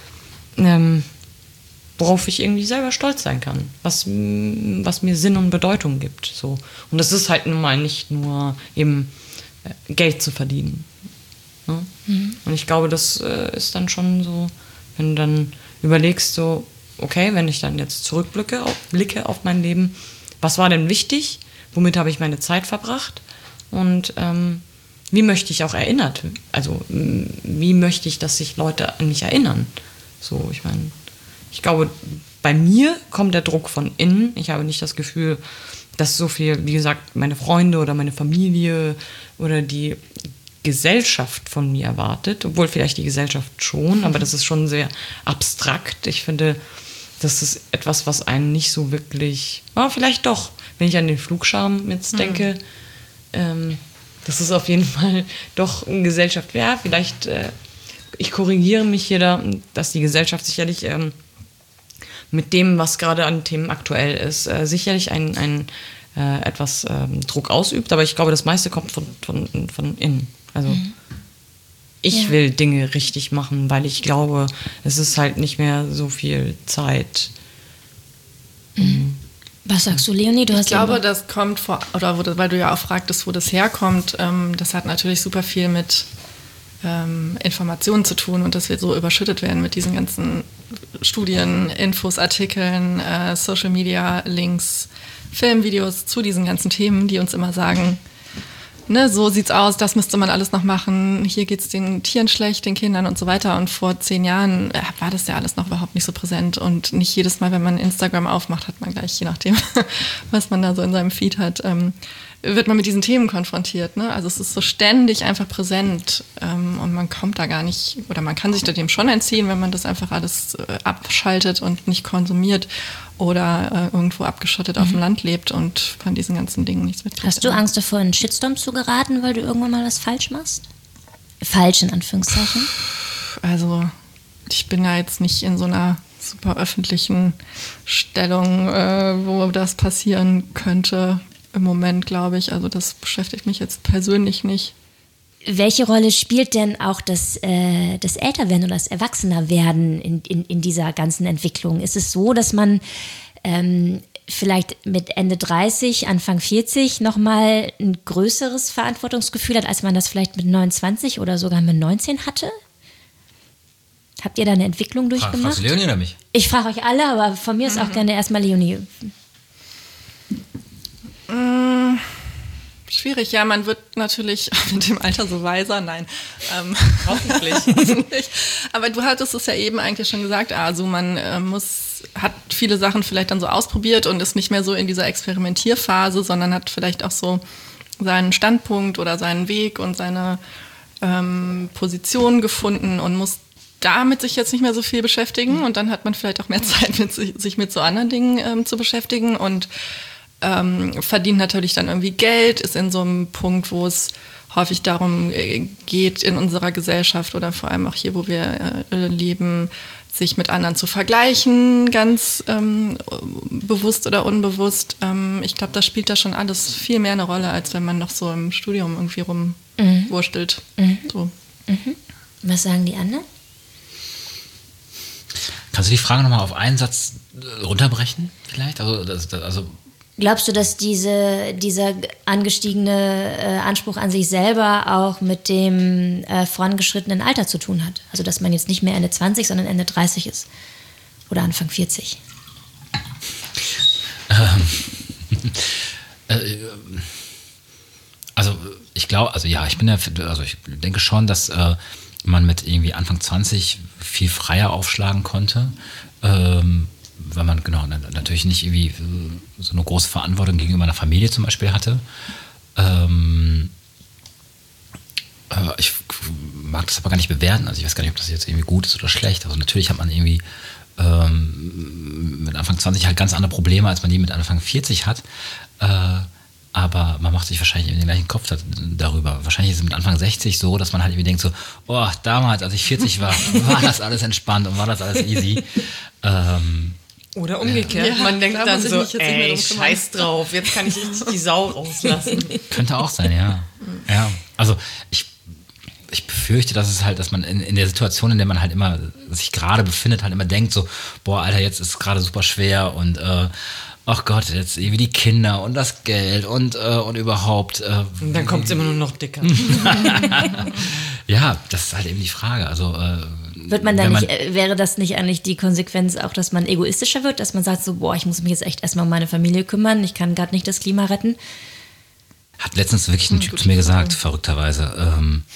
worauf ich irgendwie selber stolz sein kann, was mir Sinn und Bedeutung gibt. So. Und das ist halt nun mal nicht nur eben Geld zu verdienen. Ne? Und ich glaube, das ist dann schon so, wenn du dann überlegst, so, okay, wenn ich dann jetzt zurückblicke auf mein Leben, was war denn wichtig? Womit habe ich meine Zeit verbracht? Und wie möchte ich auch erinnert? Also, wie möchte ich, dass sich Leute an mich erinnern? So, ich meine, ich glaube, bei mir kommt der Druck von innen. Ich habe nicht das Gefühl, dass so viel, wie gesagt, meine Freunde oder meine Familie oder die Gesellschaft von mir erwartet, obwohl vielleicht die Gesellschaft schon, aber das ist schon sehr abstrakt. Ich finde, das ist etwas, was einen nicht so wirklich, vielleicht doch, wenn ich an den Flugscham jetzt denke, das ist auf jeden Fall doch eine Gesellschaft, ja, vielleicht, ich korrigiere mich hier da, dass die Gesellschaft sicherlich mit dem, was gerade an Themen aktuell ist, sicherlich etwas Druck ausübt, aber ich glaube, das meiste kommt von innen. Also ich will Dinge richtig machen, weil ich glaube, es ist halt nicht mehr so viel Zeit. Was sagst du, Leonie? Ich glaube, das kommt weil du ja auch fragtest, wo das herkommt. Das hat natürlich super viel mit Informationen zu tun und dass wir so überschüttet werden mit diesen ganzen Studien, Infos, Artikeln, Social Media, Links, Filmvideos zu diesen ganzen Themen, die uns immer sagen, ne, so sieht's aus, das müsste man alles noch machen, hier geht's den Tieren schlecht, den Kindern und so weiter. Und vor 10 Jahren war das ja alles noch überhaupt nicht so präsent. Und nicht jedes Mal, wenn man Instagram aufmacht, hat man gleich, je nachdem, was man da so in seinem Feed hat, wird man mit diesen Themen konfrontiert. Ne? Also es ist so ständig einfach präsent und man kommt da gar nicht, oder man kann sich dem schon entziehen, wenn man das einfach alles abschaltet und nicht konsumiert oder irgendwo abgeschottet auf dem Land lebt und von diesen ganzen Dingen nichts mitkriegt. Hast du Angst davor, in einen Shitstorm zu geraten, weil du irgendwann mal was falsch machst? Falsch in Anführungszeichen? Also ich bin ja jetzt nicht in so einer super öffentlichen Stellung, wo das passieren könnte. Im Moment, glaube ich. Also das beschäftigt mich jetzt persönlich nicht. Welche Rolle spielt denn auch das Älterwerden oder das Erwachsenerwerden in dieser ganzen Entwicklung? Ist es so, dass man vielleicht mit Ende 30, Anfang 40 nochmal ein größeres Verantwortungsgefühl hat, als man das vielleicht mit 29 oder sogar mit 19 hatte? Habt ihr da eine Entwicklung durchgemacht? Fragst du Leonie oder mich? Ich frage euch alle, aber von mir ist auch gerne erstmal Leonie. Schwierig, ja, man wird natürlich mit dem Alter so weiser, nein. Hoffentlich. Aber du hattest es ja eben eigentlich schon gesagt, also man hat viele Sachen vielleicht dann so ausprobiert und ist nicht mehr so in dieser Experimentierphase, sondern hat vielleicht auch so seinen Standpunkt oder seinen Weg und seine Position gefunden und muss damit sich jetzt nicht mehr so viel beschäftigen und dann hat man vielleicht auch mehr Zeit, sich mit so anderen Dingen zu beschäftigen und verdient natürlich dann irgendwie Geld, ist in so einem Punkt, wo es häufig darum geht, in unserer Gesellschaft oder vor allem auch hier, wo wir leben, sich mit anderen zu vergleichen, ganz bewusst oder unbewusst. Ich glaube, das spielt da schon alles viel mehr eine Rolle, als wenn man noch so im Studium irgendwie rumwurstelt. So. Was sagen die anderen? Kannst du die Frage nochmal auf einen Satz runterbrechen vielleicht? Also Glaubst du, dass dieser angestiegene Anspruch an sich selber auch mit dem vorangeschrittenen Alter zu tun hat? Also dass man jetzt nicht mehr Ende 20, sondern Ende 30 ist oder Anfang 40? Also ich glaube, ich denke schon, dass man mit irgendwie Anfang 20 viel freier aufschlagen konnte. Weil man natürlich nicht irgendwie so eine große Verantwortung gegenüber einer Familie zum Beispiel hatte. Ich mag das aber gar nicht bewerten. Also ich weiß gar nicht, ob das jetzt irgendwie gut ist oder schlecht. Also natürlich hat man irgendwie mit Anfang 20 halt ganz andere Probleme, als man die mit Anfang 40 hat. Aber man macht sich wahrscheinlich den gleichen Kopf darüber. Wahrscheinlich ist es mit Anfang 60 so, dass man halt irgendwie denkt so, oh, damals, als ich 40 war, war das alles entspannt und war das alles easy. Oder umgekehrt. Ja, man denkt dann so, scheiß drauf, jetzt kann ich richtig die Sau rauslassen. Könnte auch sein, ja. Also ich befürchte, dass man in der Situation, in der man halt immer sich gerade befindet, halt immer denkt so, boah, Alter, jetzt ist es gerade super schwer und ach Gott, jetzt irgendwie die Kinder und das Geld und überhaupt. Und dann kommt es immer nur noch dicker. Ja, das ist halt eben die Frage. Also wäre das nicht eigentlich die Konsequenz auch, dass man egoistischer wird, dass man sagt so, boah, ich muss mich jetzt echt erstmal um meine Familie kümmern, ich kann gerade nicht das Klima retten? Hat letztens wirklich ein Typ zu mir gesagt, verrückterweise.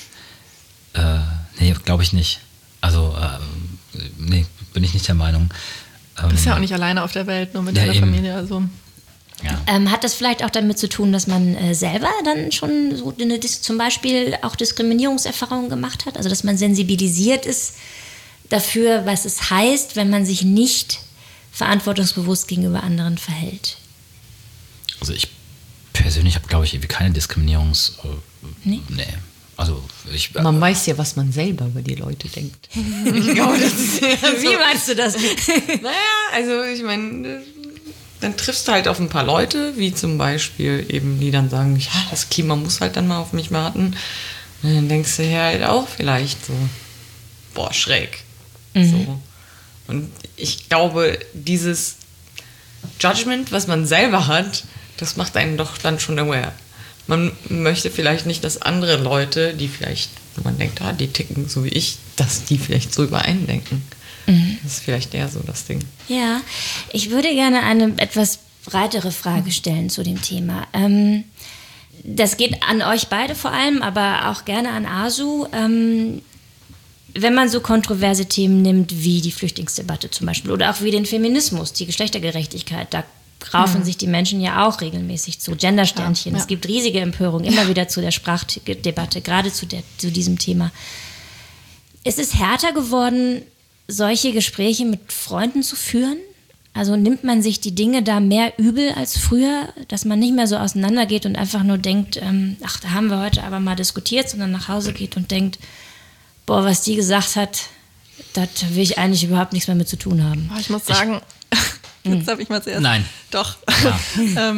Nee, glaube ich nicht. Also, nee, bin ich nicht der Meinung. Du bist ja auch nicht alleine auf der Welt, nur mit deiner Familie. Also. Ja. Hat das vielleicht auch damit zu tun, dass man selber dann schon so zum Beispiel auch Diskriminierungserfahrungen gemacht hat? Also dass man sensibilisiert ist dafür, was es heißt, wenn man sich nicht verantwortungsbewusst gegenüber anderen verhält? Also ich persönlich habe, glaube ich, irgendwie keine Nee? Nee. Also man weiß ja, was man selber über die Leute denkt. Ich glaube, das ist ja so. Wie meinst du das? Naja, also ich meine, dann triffst du halt auf ein paar Leute, wie zum Beispiel eben, die dann sagen, ja, das Klima muss halt dann mal auf mich warten. Und dann denkst du ja halt auch vielleicht so, boah, schräg. So. Und ich glaube, dieses Judgment, was man selber hat, das macht einen doch dann schon aware. Man möchte vielleicht nicht, dass andere Leute, die vielleicht, wo man denkt, die ticken so wie ich, dass die vielleicht so über einen denken. Das ist vielleicht eher so das Ding. Ja, ich würde gerne eine etwas breitere Frage stellen zu dem Thema. das geht an euch beide vor allem, aber auch gerne an Asu. Wenn man so kontroverse Themen nimmt wie die Flüchtlingsdebatte zum Beispiel oder auch wie den Feminismus, die Geschlechtergerechtigkeit, da raufen sich die Menschen ja auch regelmäßig zu. Gendersternchen. Es gibt riesige Empörung immer wieder zu der Sprachdebatte, gerade zu diesem Thema. Ist es härter geworden, solche Gespräche mit Freunden zu führen? Also nimmt man sich die Dinge da mehr übel als früher, dass man nicht mehr so auseinandergeht und einfach nur denkt, ach, da haben wir heute aber mal diskutiert, sondern nach Hause geht und denkt, boah, was die gesagt hat, das will ich eigentlich überhaupt nichts mehr mit zu tun haben. Ich muss sagen, jetzt habe ich mal zuerst. Nein. Doch. Ja.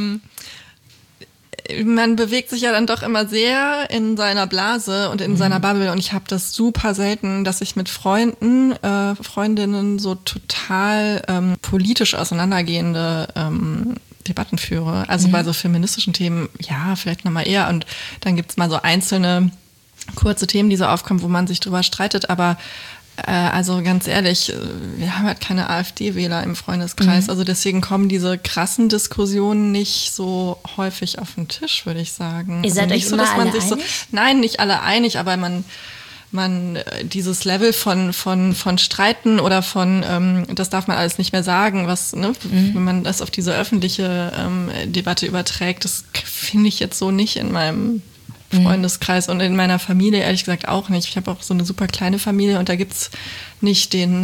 Man bewegt sich ja dann doch immer sehr in seiner Blase und in seiner Bubble und ich habe das super selten, dass ich mit Freunden, Freundinnen so total politisch auseinandergehende Debatten führe. Also bei so feministischen Themen, ja, vielleicht nochmal eher und dann gibt's mal so einzelne kurze Themen, die so aufkommen, wo man sich drüber streitet, aber also ganz ehrlich, wir haben halt keine AfD-Wähler im Freundeskreis, also deswegen kommen diese krassen Diskussionen nicht so häufig auf den Tisch, würde ich sagen. Ihr seid also euch immer alle einig? Nein, nicht alle einig, aber man dieses Level von Streiten oder von, das darf man alles nicht mehr sagen, was, ne, wenn man das auf diese öffentliche Debatte überträgt, das finde ich jetzt so nicht in meinem Freundeskreis und in meiner Familie ehrlich gesagt auch nicht. Ich habe auch so eine super kleine Familie und da gibt's nicht den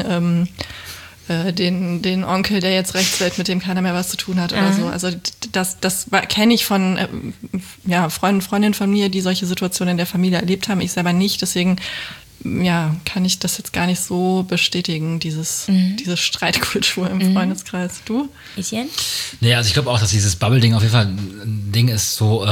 Onkel, der jetzt rechts wird, mit dem keiner mehr was zu tun hat oder so. Also das kenne ich von Freundinnen von mir, die solche Situationen in der Familie erlebt haben. Ich selber nicht, deswegen kann ich das jetzt gar nicht so bestätigen, diese Streitkultur im Freundeskreis. Du? Etienne? Nee, also ich glaube auch, dass dieses Bubble-Ding auf jeden Fall ein Ding ist, so,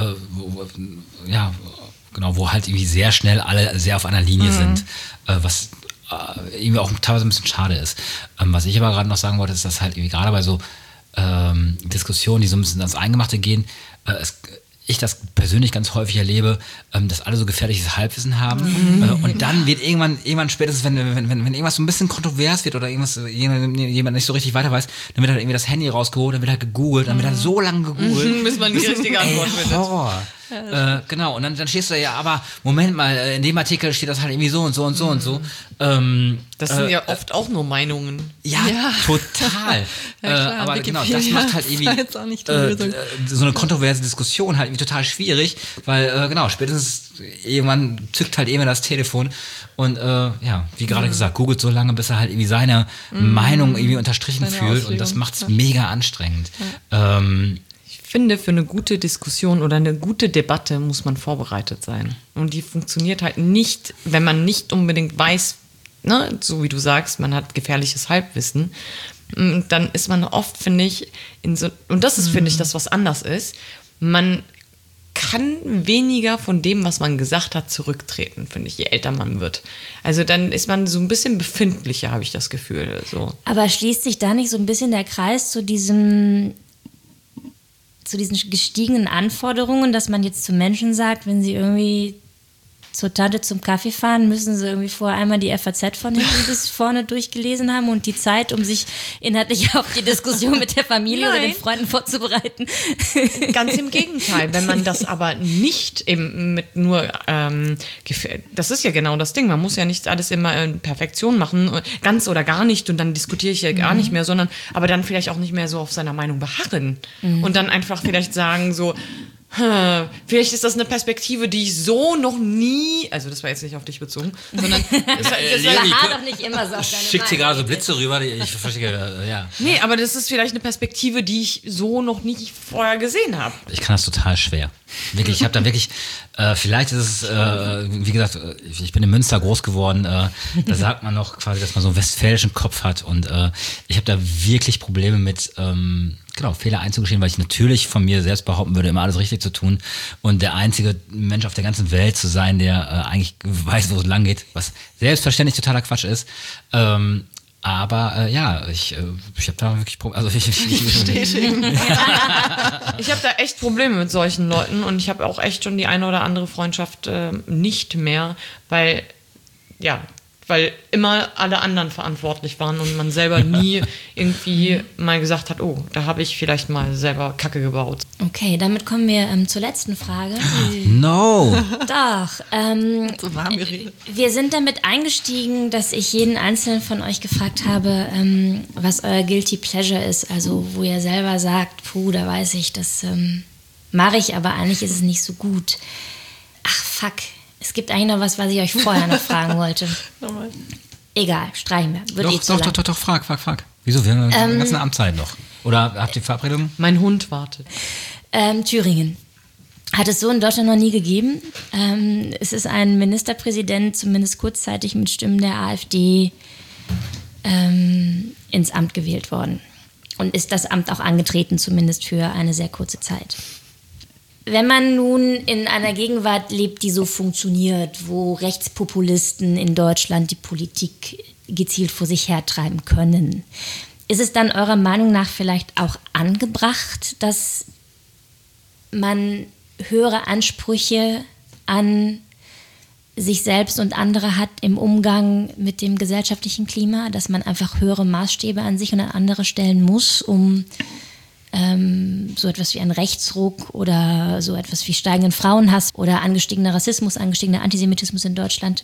wo halt irgendwie sehr schnell alle sehr auf einer Linie sind, was irgendwie auch teilweise ein bisschen schade ist. Was ich aber gerade noch sagen wollte, ist, dass halt irgendwie gerade bei so Diskussionen, die so ein bisschen ans Eingemachte gehen, ich das persönlich ganz häufig erlebe, dass alle so gefährliches Halbwissen haben. Und dann wird irgendwann spätestens, wenn irgendwas so ein bisschen kontrovers wird oder jemand nicht so richtig weiter weiß, dann wird halt irgendwie das Handy rausgeholt, dann wird halt gegoogelt, dann wird halt so lange gegoogelt. Bis man die richtige Antwort findet. Horror. Genau, und dann stehst du da, ja, aber Moment mal, in dem Artikel steht das halt irgendwie so und so und so und so. Das sind ja oft auch nur Meinungen. Ja, total. Klar, aber genau, das macht halt irgendwie auch nicht die Lösung. So eine kontroverse Diskussion halt irgendwie total schwierig, weil spätestens irgendwann zückt halt jemand das Telefon und wie gerade gesagt, googelt so lange, bis er halt irgendwie seine Meinung irgendwie unterstrichen fühlt und das macht's mega anstrengend. Ja. Ich finde, für eine gute Diskussion oder eine gute Debatte muss man vorbereitet sein. Und die funktioniert halt nicht, wenn man nicht unbedingt weiß, ne, so wie du sagst, man hat gefährliches Halbwissen. Dann ist man oft, finde ich, und das ist, finde ich, das, was anders ist, man kann weniger von dem, was man gesagt hat, zurücktreten, finde ich, je älter man wird. Also dann ist man so ein bisschen befindlicher, habe ich das Gefühl. So. Aber schließt sich da nicht so ein bisschen der Kreis zu diesen gestiegenen Anforderungen, dass man jetzt zu Menschen sagt, wenn sie irgendwie zur Tante zum Kaffee fahren, müssen sie irgendwie vorher einmal die FAZ von hinten bis vorne durchgelesen haben und die Zeit, um sich inhaltlich auf die Diskussion mit der Familie oder den Freunden vorzubereiten. Ganz im Gegenteil, wenn man das aber nicht eben mit nur, das ist ja genau das Ding, man muss ja nicht alles immer in Perfektion machen, ganz oder gar nicht und dann diskutiere ich ja gar nicht mehr, sondern aber dann vielleicht auch nicht mehr so auf seiner Meinung beharren und dann einfach vielleicht sagen so, vielleicht ist das eine Perspektive, die ich so noch nie, also das war jetzt nicht auf dich bezogen, sondern doch nicht immer so. Schickt hier gerade so Blitze rüber, ich verstehe, ja. Nee, aber das ist vielleicht eine Perspektive, die ich so noch nie vorher gesehen habe. Ich kann das total schwer. Wirklich, ich habe da wirklich, vielleicht ist es, wie gesagt, ich bin in Münster groß geworden, da sagt man noch quasi, dass man so einen westfälischen Kopf hat und ich habe da wirklich Probleme mit, Fehler einzugestehen, weil ich natürlich von mir selbst behaupten würde, immer alles richtig zu tun und der einzige Mensch auf der ganzen Welt zu sein, der eigentlich weiß, wo es lang geht, was selbstverständlich totaler Quatsch ist. Aber ich habe da wirklich Probleme. Also ich habe da echt Probleme mit solchen Leuten und ich habe auch echt schon die eine oder andere Freundschaft nicht mehr, weil weil immer alle anderen verantwortlich waren und man selber nie irgendwie mal gesagt hat, oh, da habe ich vielleicht mal selber Kacke gebaut. Okay, damit kommen wir zur letzten Frage. No! Doch. So warm geredet. Wir sind damit eingestiegen, dass ich jeden Einzelnen von euch gefragt habe, was euer Guilty Pleasure ist. Also wo ihr selber sagt, puh, da weiß ich, das mache ich, aber eigentlich ist es nicht so gut. Ach, fuck. Es gibt eigentlich noch was ich euch vorher noch fragen wollte. Egal, streichen wir. Wird Doch, frag. Wieso? Wir haben eine ganze Amtszeit noch. Oder habt ihr Verabredungen? Mein Hund wartet. Thüringen. Hat es so in Deutschland noch nie gegeben. Es ist ein Ministerpräsident, zumindest kurzzeitig mit Stimmen der AfD, ins Amt gewählt worden. Und ist das Amt auch angetreten, zumindest für eine sehr kurze Zeit. Wenn man nun in einer Gegenwart lebt, die so funktioniert, wo Rechtspopulisten in Deutschland die Politik gezielt vor sich hertreiben können, ist es dann eurer Meinung nach vielleicht auch angebracht, dass man höhere Ansprüche an sich selbst und andere hat im Umgang mit dem gesellschaftlichen Klima, dass man einfach höhere Maßstäbe an sich und an andere stellen muss, um so etwas wie einen Rechtsruck oder so etwas wie steigenden Frauenhass oder angestiegener Rassismus, angestiegener Antisemitismus in Deutschland,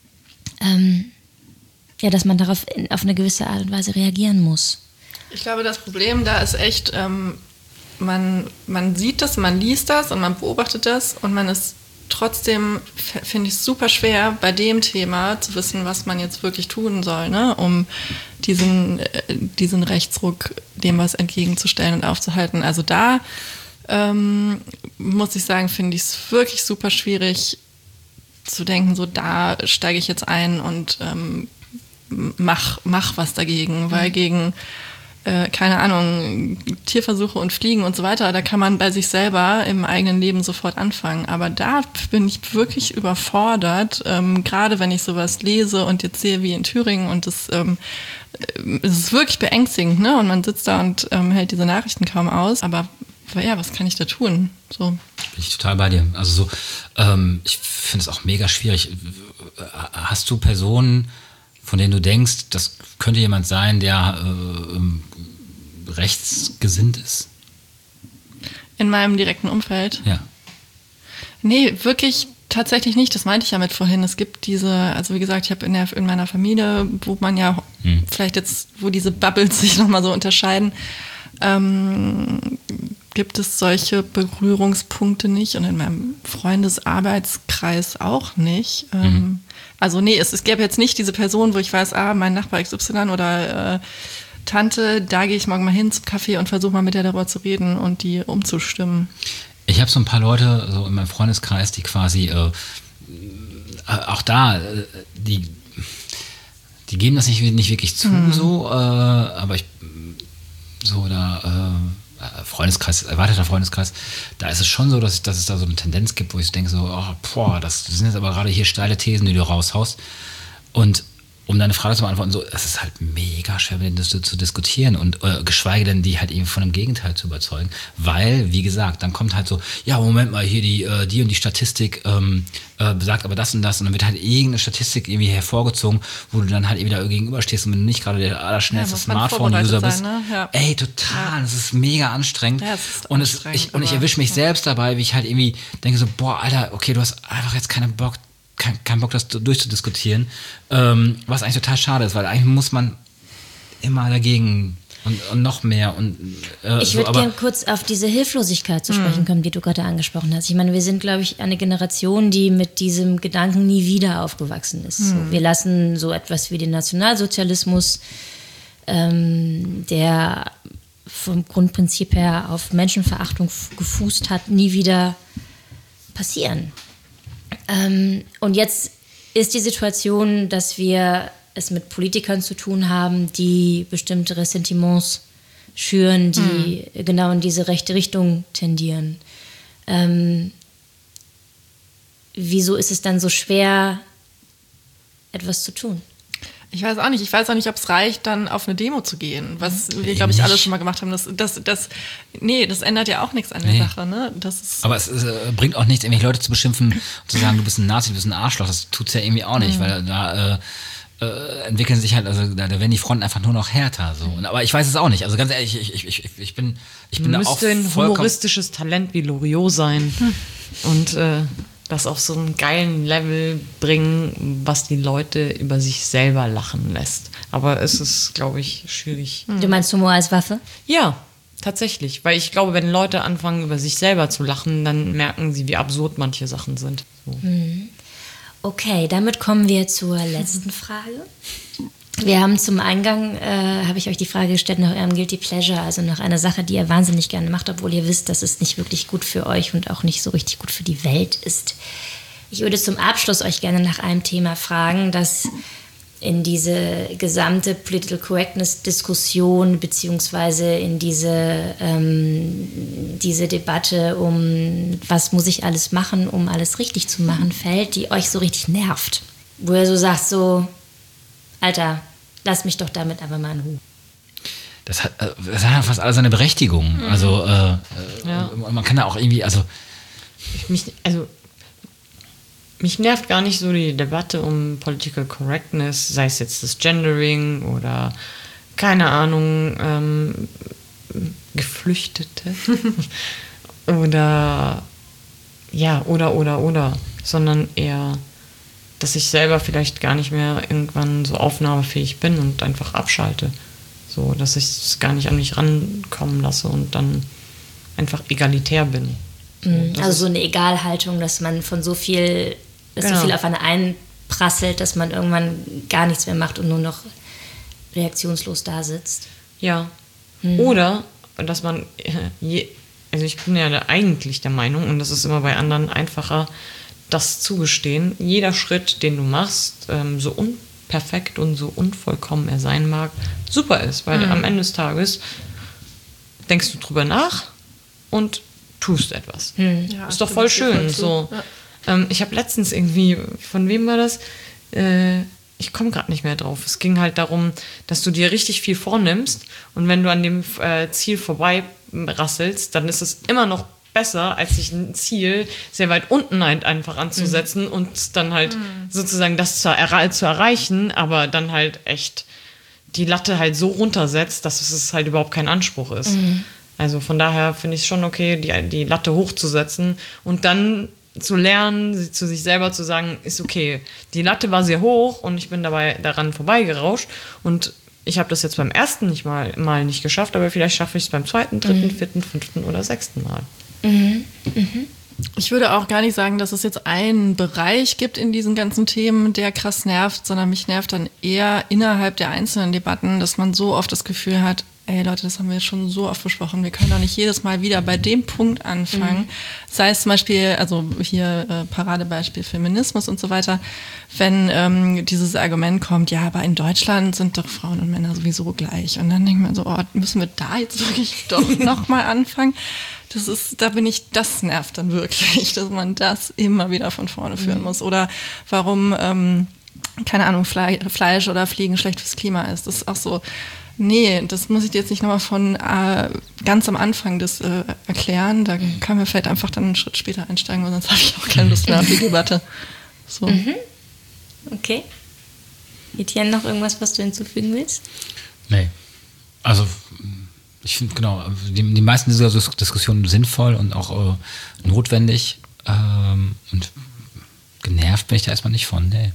dass man darauf auf eine gewisse Art und Weise reagieren muss. Ich glaube, das Problem da ist echt, man sieht das, man liest das und man beobachtet das und man ist trotzdem, finde ich es super schwer, bei dem Thema zu wissen, was man jetzt wirklich tun soll, ne, um diesen Rechtsruck dem was entgegenzustellen und aufzuhalten. Also da muss ich sagen, finde ich es wirklich super schwierig zu denken, so da steige ich jetzt ein und mach was dagegen, weil gegen keine Ahnung, Tierversuche und Fliegen und so weiter, da kann man bei sich selber im eigenen Leben sofort anfangen. Aber da bin ich wirklich überfordert, gerade wenn ich sowas lese und jetzt sehe wie in Thüringen und es ist wirklich beängstigend, ne? Und man sitzt da und hält diese Nachrichten kaum aus. Aber ja, was kann ich da tun? So. Bin ich total bei dir. Also so, ich finde es auch mega schwierig. Hast du Personen, von denen du denkst, das könnte jemand sein, der rechtsgesinnt ist? In meinem direkten Umfeld? Ja. Nee, wirklich tatsächlich nicht. Das meinte ich ja mit vorhin. Es gibt also wie gesagt, ich habe in meiner Familie, wo man ja vielleicht jetzt, wo diese Bubbles sich nochmal so unterscheiden, gibt es solche Berührungspunkte nicht und in meinem Freundesarbeitskreis auch nicht. Also nee, es gäbe jetzt nicht diese Person, wo ich weiß, mein Nachbar XY oder Tante, da gehe ich morgen mal hin zum Kaffee und versuche mal mit der darüber zu reden und die umzustimmen. Ich habe so ein paar Leute so in meinem Freundeskreis, die quasi auch da, die geben das nicht wirklich zu, so, aber Freundeskreis, erweiterter Freundeskreis, da ist es schon so, dass es da so eine Tendenz gibt, wo ich so denke, das sind jetzt aber gerade hier steile Thesen, die du raushaust. Und um deine Frage zu beantworten, so, es ist halt mega schwer, mit denen zu diskutieren und geschweige denn, die halt eben von dem Gegenteil zu überzeugen, weil, wie gesagt, dann kommt halt so, ja, Moment mal, hier die und die Statistik besagt aber das und das und dann wird halt irgendeine Statistik irgendwie hervorgezogen, wo du dann halt eben da gegenüberstehst und wenn du nicht gerade der allerschnellste Smartphone-User bist, ne? ey, total, das ist mega anstrengend. Ja, es ist und anstrengend, ich erwische mich selbst dabei, wie ich halt irgendwie denke so, boah, Alter, okay, du hast einfach jetzt keinen Bock, das durchzudiskutieren, was eigentlich total schade ist, weil eigentlich muss man immer dagegen und noch mehr. Und ich würde gerne kurz auf diese Hilflosigkeit zu sprechen kommen, die du gerade angesprochen hast. Ich meine, wir sind, glaube ich, eine Generation, die mit diesem Gedanken nie wieder aufgewachsen ist. So, wir lassen so etwas wie den Nationalsozialismus, der vom Grundprinzip her auf Menschenverachtung gefußt hat, nie wieder passieren. Und jetzt ist die Situation, dass wir es mit Politikern zu tun haben, die bestimmte Ressentiments schüren, die genau in diese rechte Richtung tendieren. Wieso ist es dann so schwer, etwas zu tun? Ich weiß auch nicht. Ich weiß auch nicht, ob es reicht, dann auf eine Demo zu gehen, was wir, glaube ich, alle schon mal gemacht haben. Das ändert ja auch nichts an der Sache. Ne? Aber es bringt auch nichts, irgendwelche Leute zu beschimpfen und zu sagen, du bist ein Nazi, du bist ein Arschloch. Das tut's ja irgendwie auch nicht, weil da entwickeln sich halt, also da werden die Fronten einfach nur noch härter. So. Aber ich weiß es auch nicht. Also ganz ehrlich, ich bin da auch müsste ein humoristisches Talent wie Loriot sein und das auf so einen geilen Level bringen, was die Leute über sich selber lachen lässt. Aber es ist, glaube ich, schwierig. Du meinst Humor als Waffe? Ja, tatsächlich. Weil ich glaube, wenn Leute anfangen, über sich selber zu lachen, dann merken sie, wie absurd manche Sachen sind. So. Okay, damit kommen wir zur letzten Frage. Wir haben zum Eingang, habe ich euch die Frage gestellt nach eurem Guilty Pleasure, also nach einer Sache, die ihr wahnsinnig gerne macht, obwohl ihr wisst, dass es nicht wirklich gut für euch und auch nicht so richtig gut für die Welt ist. Ich würde zum Abschluss euch gerne nach einem Thema fragen, das in diese gesamte Political Correctness-Diskussion beziehungsweise in diese Debatte um, was muss ich alles machen, um alles richtig zu machen, fällt, die euch so richtig nervt. Wo ihr so sagt, so, Alter, lass mich doch damit aber mal in Ruhe. Das hat fast alles seine Berechtigung. Also man kann da auch irgendwie, Mich nervt gar nicht so die Debatte um Political Correctness, sei es jetzt das Gendering oder, keine Ahnung, Geflüchtete oder, sondern eher, dass ich selber vielleicht gar nicht mehr irgendwann so aufnahmefähig bin und einfach abschalte. So, dass ich es gar nicht an mich rankommen lasse und dann einfach egalitär bin. Also so eine Egalhaltung, dass man von so viel, dass so viel auf einen einprasselt, dass man irgendwann gar nichts mehr macht und nur noch reaktionslos da sitzt. Ja. Oder, dass man, also ich bin ja eigentlich der Meinung, und das ist immer bei anderen einfacher, das zugestehen, jeder Schritt, den du machst, so unperfekt und so unvollkommen er sein mag, super ist, weil am Ende des Tages denkst du drüber nach und tust etwas. Ja, ist doch voll schön. So. Ja. Ich habe letztens irgendwie, von wem war das? Ich komme gerade nicht mehr drauf. Es ging halt darum, dass du dir richtig viel vornimmst und wenn du an dem Ziel vorbei rasselst, dann ist es immer noch besser, als sich ein Ziel sehr weit unten einfach anzusetzen und dann halt sozusagen das zu erreichen, aber dann halt echt die Latte halt so runtersetzt, dass es halt überhaupt kein Anspruch ist. Also von daher finde ich es schon okay, die Latte hochzusetzen und dann zu lernen, zu sich selber zu sagen, ist okay, die Latte war sehr hoch und ich bin daran vorbeigerauscht und ich habe das jetzt beim ersten Mal nicht geschafft, aber vielleicht schaffe ich es beim zweiten, dritten, vierten, fünften oder sechsten Mal. Ich würde auch gar nicht sagen, dass es jetzt einen Bereich gibt in diesen ganzen Themen, der krass nervt, sondern mich nervt dann eher innerhalb der einzelnen Debatten, dass man so oft das Gefühl hat, ey Leute, das haben wir jetzt schon so oft besprochen, wir können doch nicht jedes Mal wieder bei dem Punkt anfangen. Sei es zum Beispiel, also hier Paradebeispiel Feminismus und so weiter, wenn dieses Argument kommt, ja, aber in Deutschland sind doch Frauen und Männer sowieso gleich. Und dann denkt man so, müssen wir da jetzt wirklich doch nochmal anfangen? Das nervt dann wirklich, dass man das immer wieder von vorne führen muss. Oder warum, keine Ahnung, Fleisch oder Fliegen schlecht fürs Klima ist. Das ist auch so, nee, das muss ich dir jetzt nicht nochmal von ganz am Anfang erklären. Da können wir vielleicht einfach dann einen Schritt später einsteigen, weil sonst habe ich auch keine Lust mehr auf die Debatte. So. Okay. Etienne, noch irgendwas, was du hinzufügen willst? Nee. Also ich finde, genau, die meisten dieser Diskussionen sinnvoll und auch notwendig. Und genervt bin ich da erstmal nicht von, nee.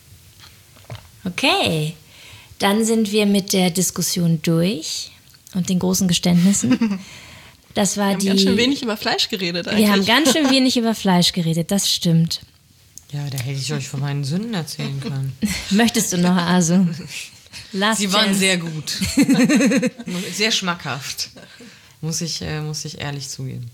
Okay. Dann sind wir mit der Diskussion durch und den großen Geständnissen. Das war wir haben ganz schön wenig über Fleisch geredet eigentlich. Wir haben ganz schön wenig über Fleisch geredet, das stimmt. Ja, da hätte ich euch von meinen Sünden erzählen können. Möchtest du noch, also? Sie waren sehr gut. Sehr schmackhaft. Muss ich ehrlich zugeben.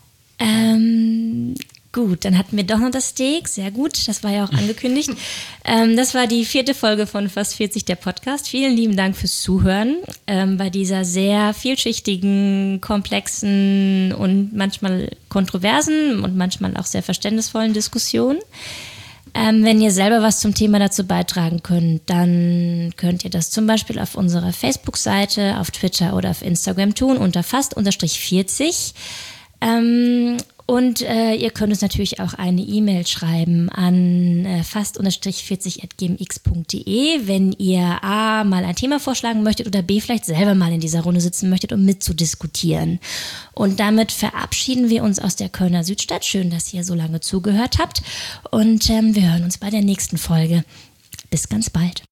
Gut, dann hatten wir doch noch das Steak. Sehr gut, das war ja auch angekündigt. Das war die 4. Folge von Fast 40, der Podcast. Vielen lieben Dank fürs Zuhören bei dieser sehr vielschichtigen, komplexen und manchmal kontroversen und manchmal auch sehr verständnisvollen Diskussion. Wenn ihr selber was zum Thema dazu beitragen könnt, dann könnt ihr das zum Beispiel auf unserer Facebook-Seite, auf Twitter oder auf Instagram tun, unter fast_40. Und ihr könnt uns natürlich auch eine E-Mail schreiben an fast-40@gmx.de, wenn ihr A, mal ein Thema vorschlagen möchtet oder B, vielleicht selber mal in dieser Runde sitzen möchtet, um mitzudiskutieren. Und damit verabschieden wir uns aus der Kölner Südstadt. Schön, dass ihr so lange zugehört habt. Und wir hören uns bei der nächsten Folge. Bis ganz bald.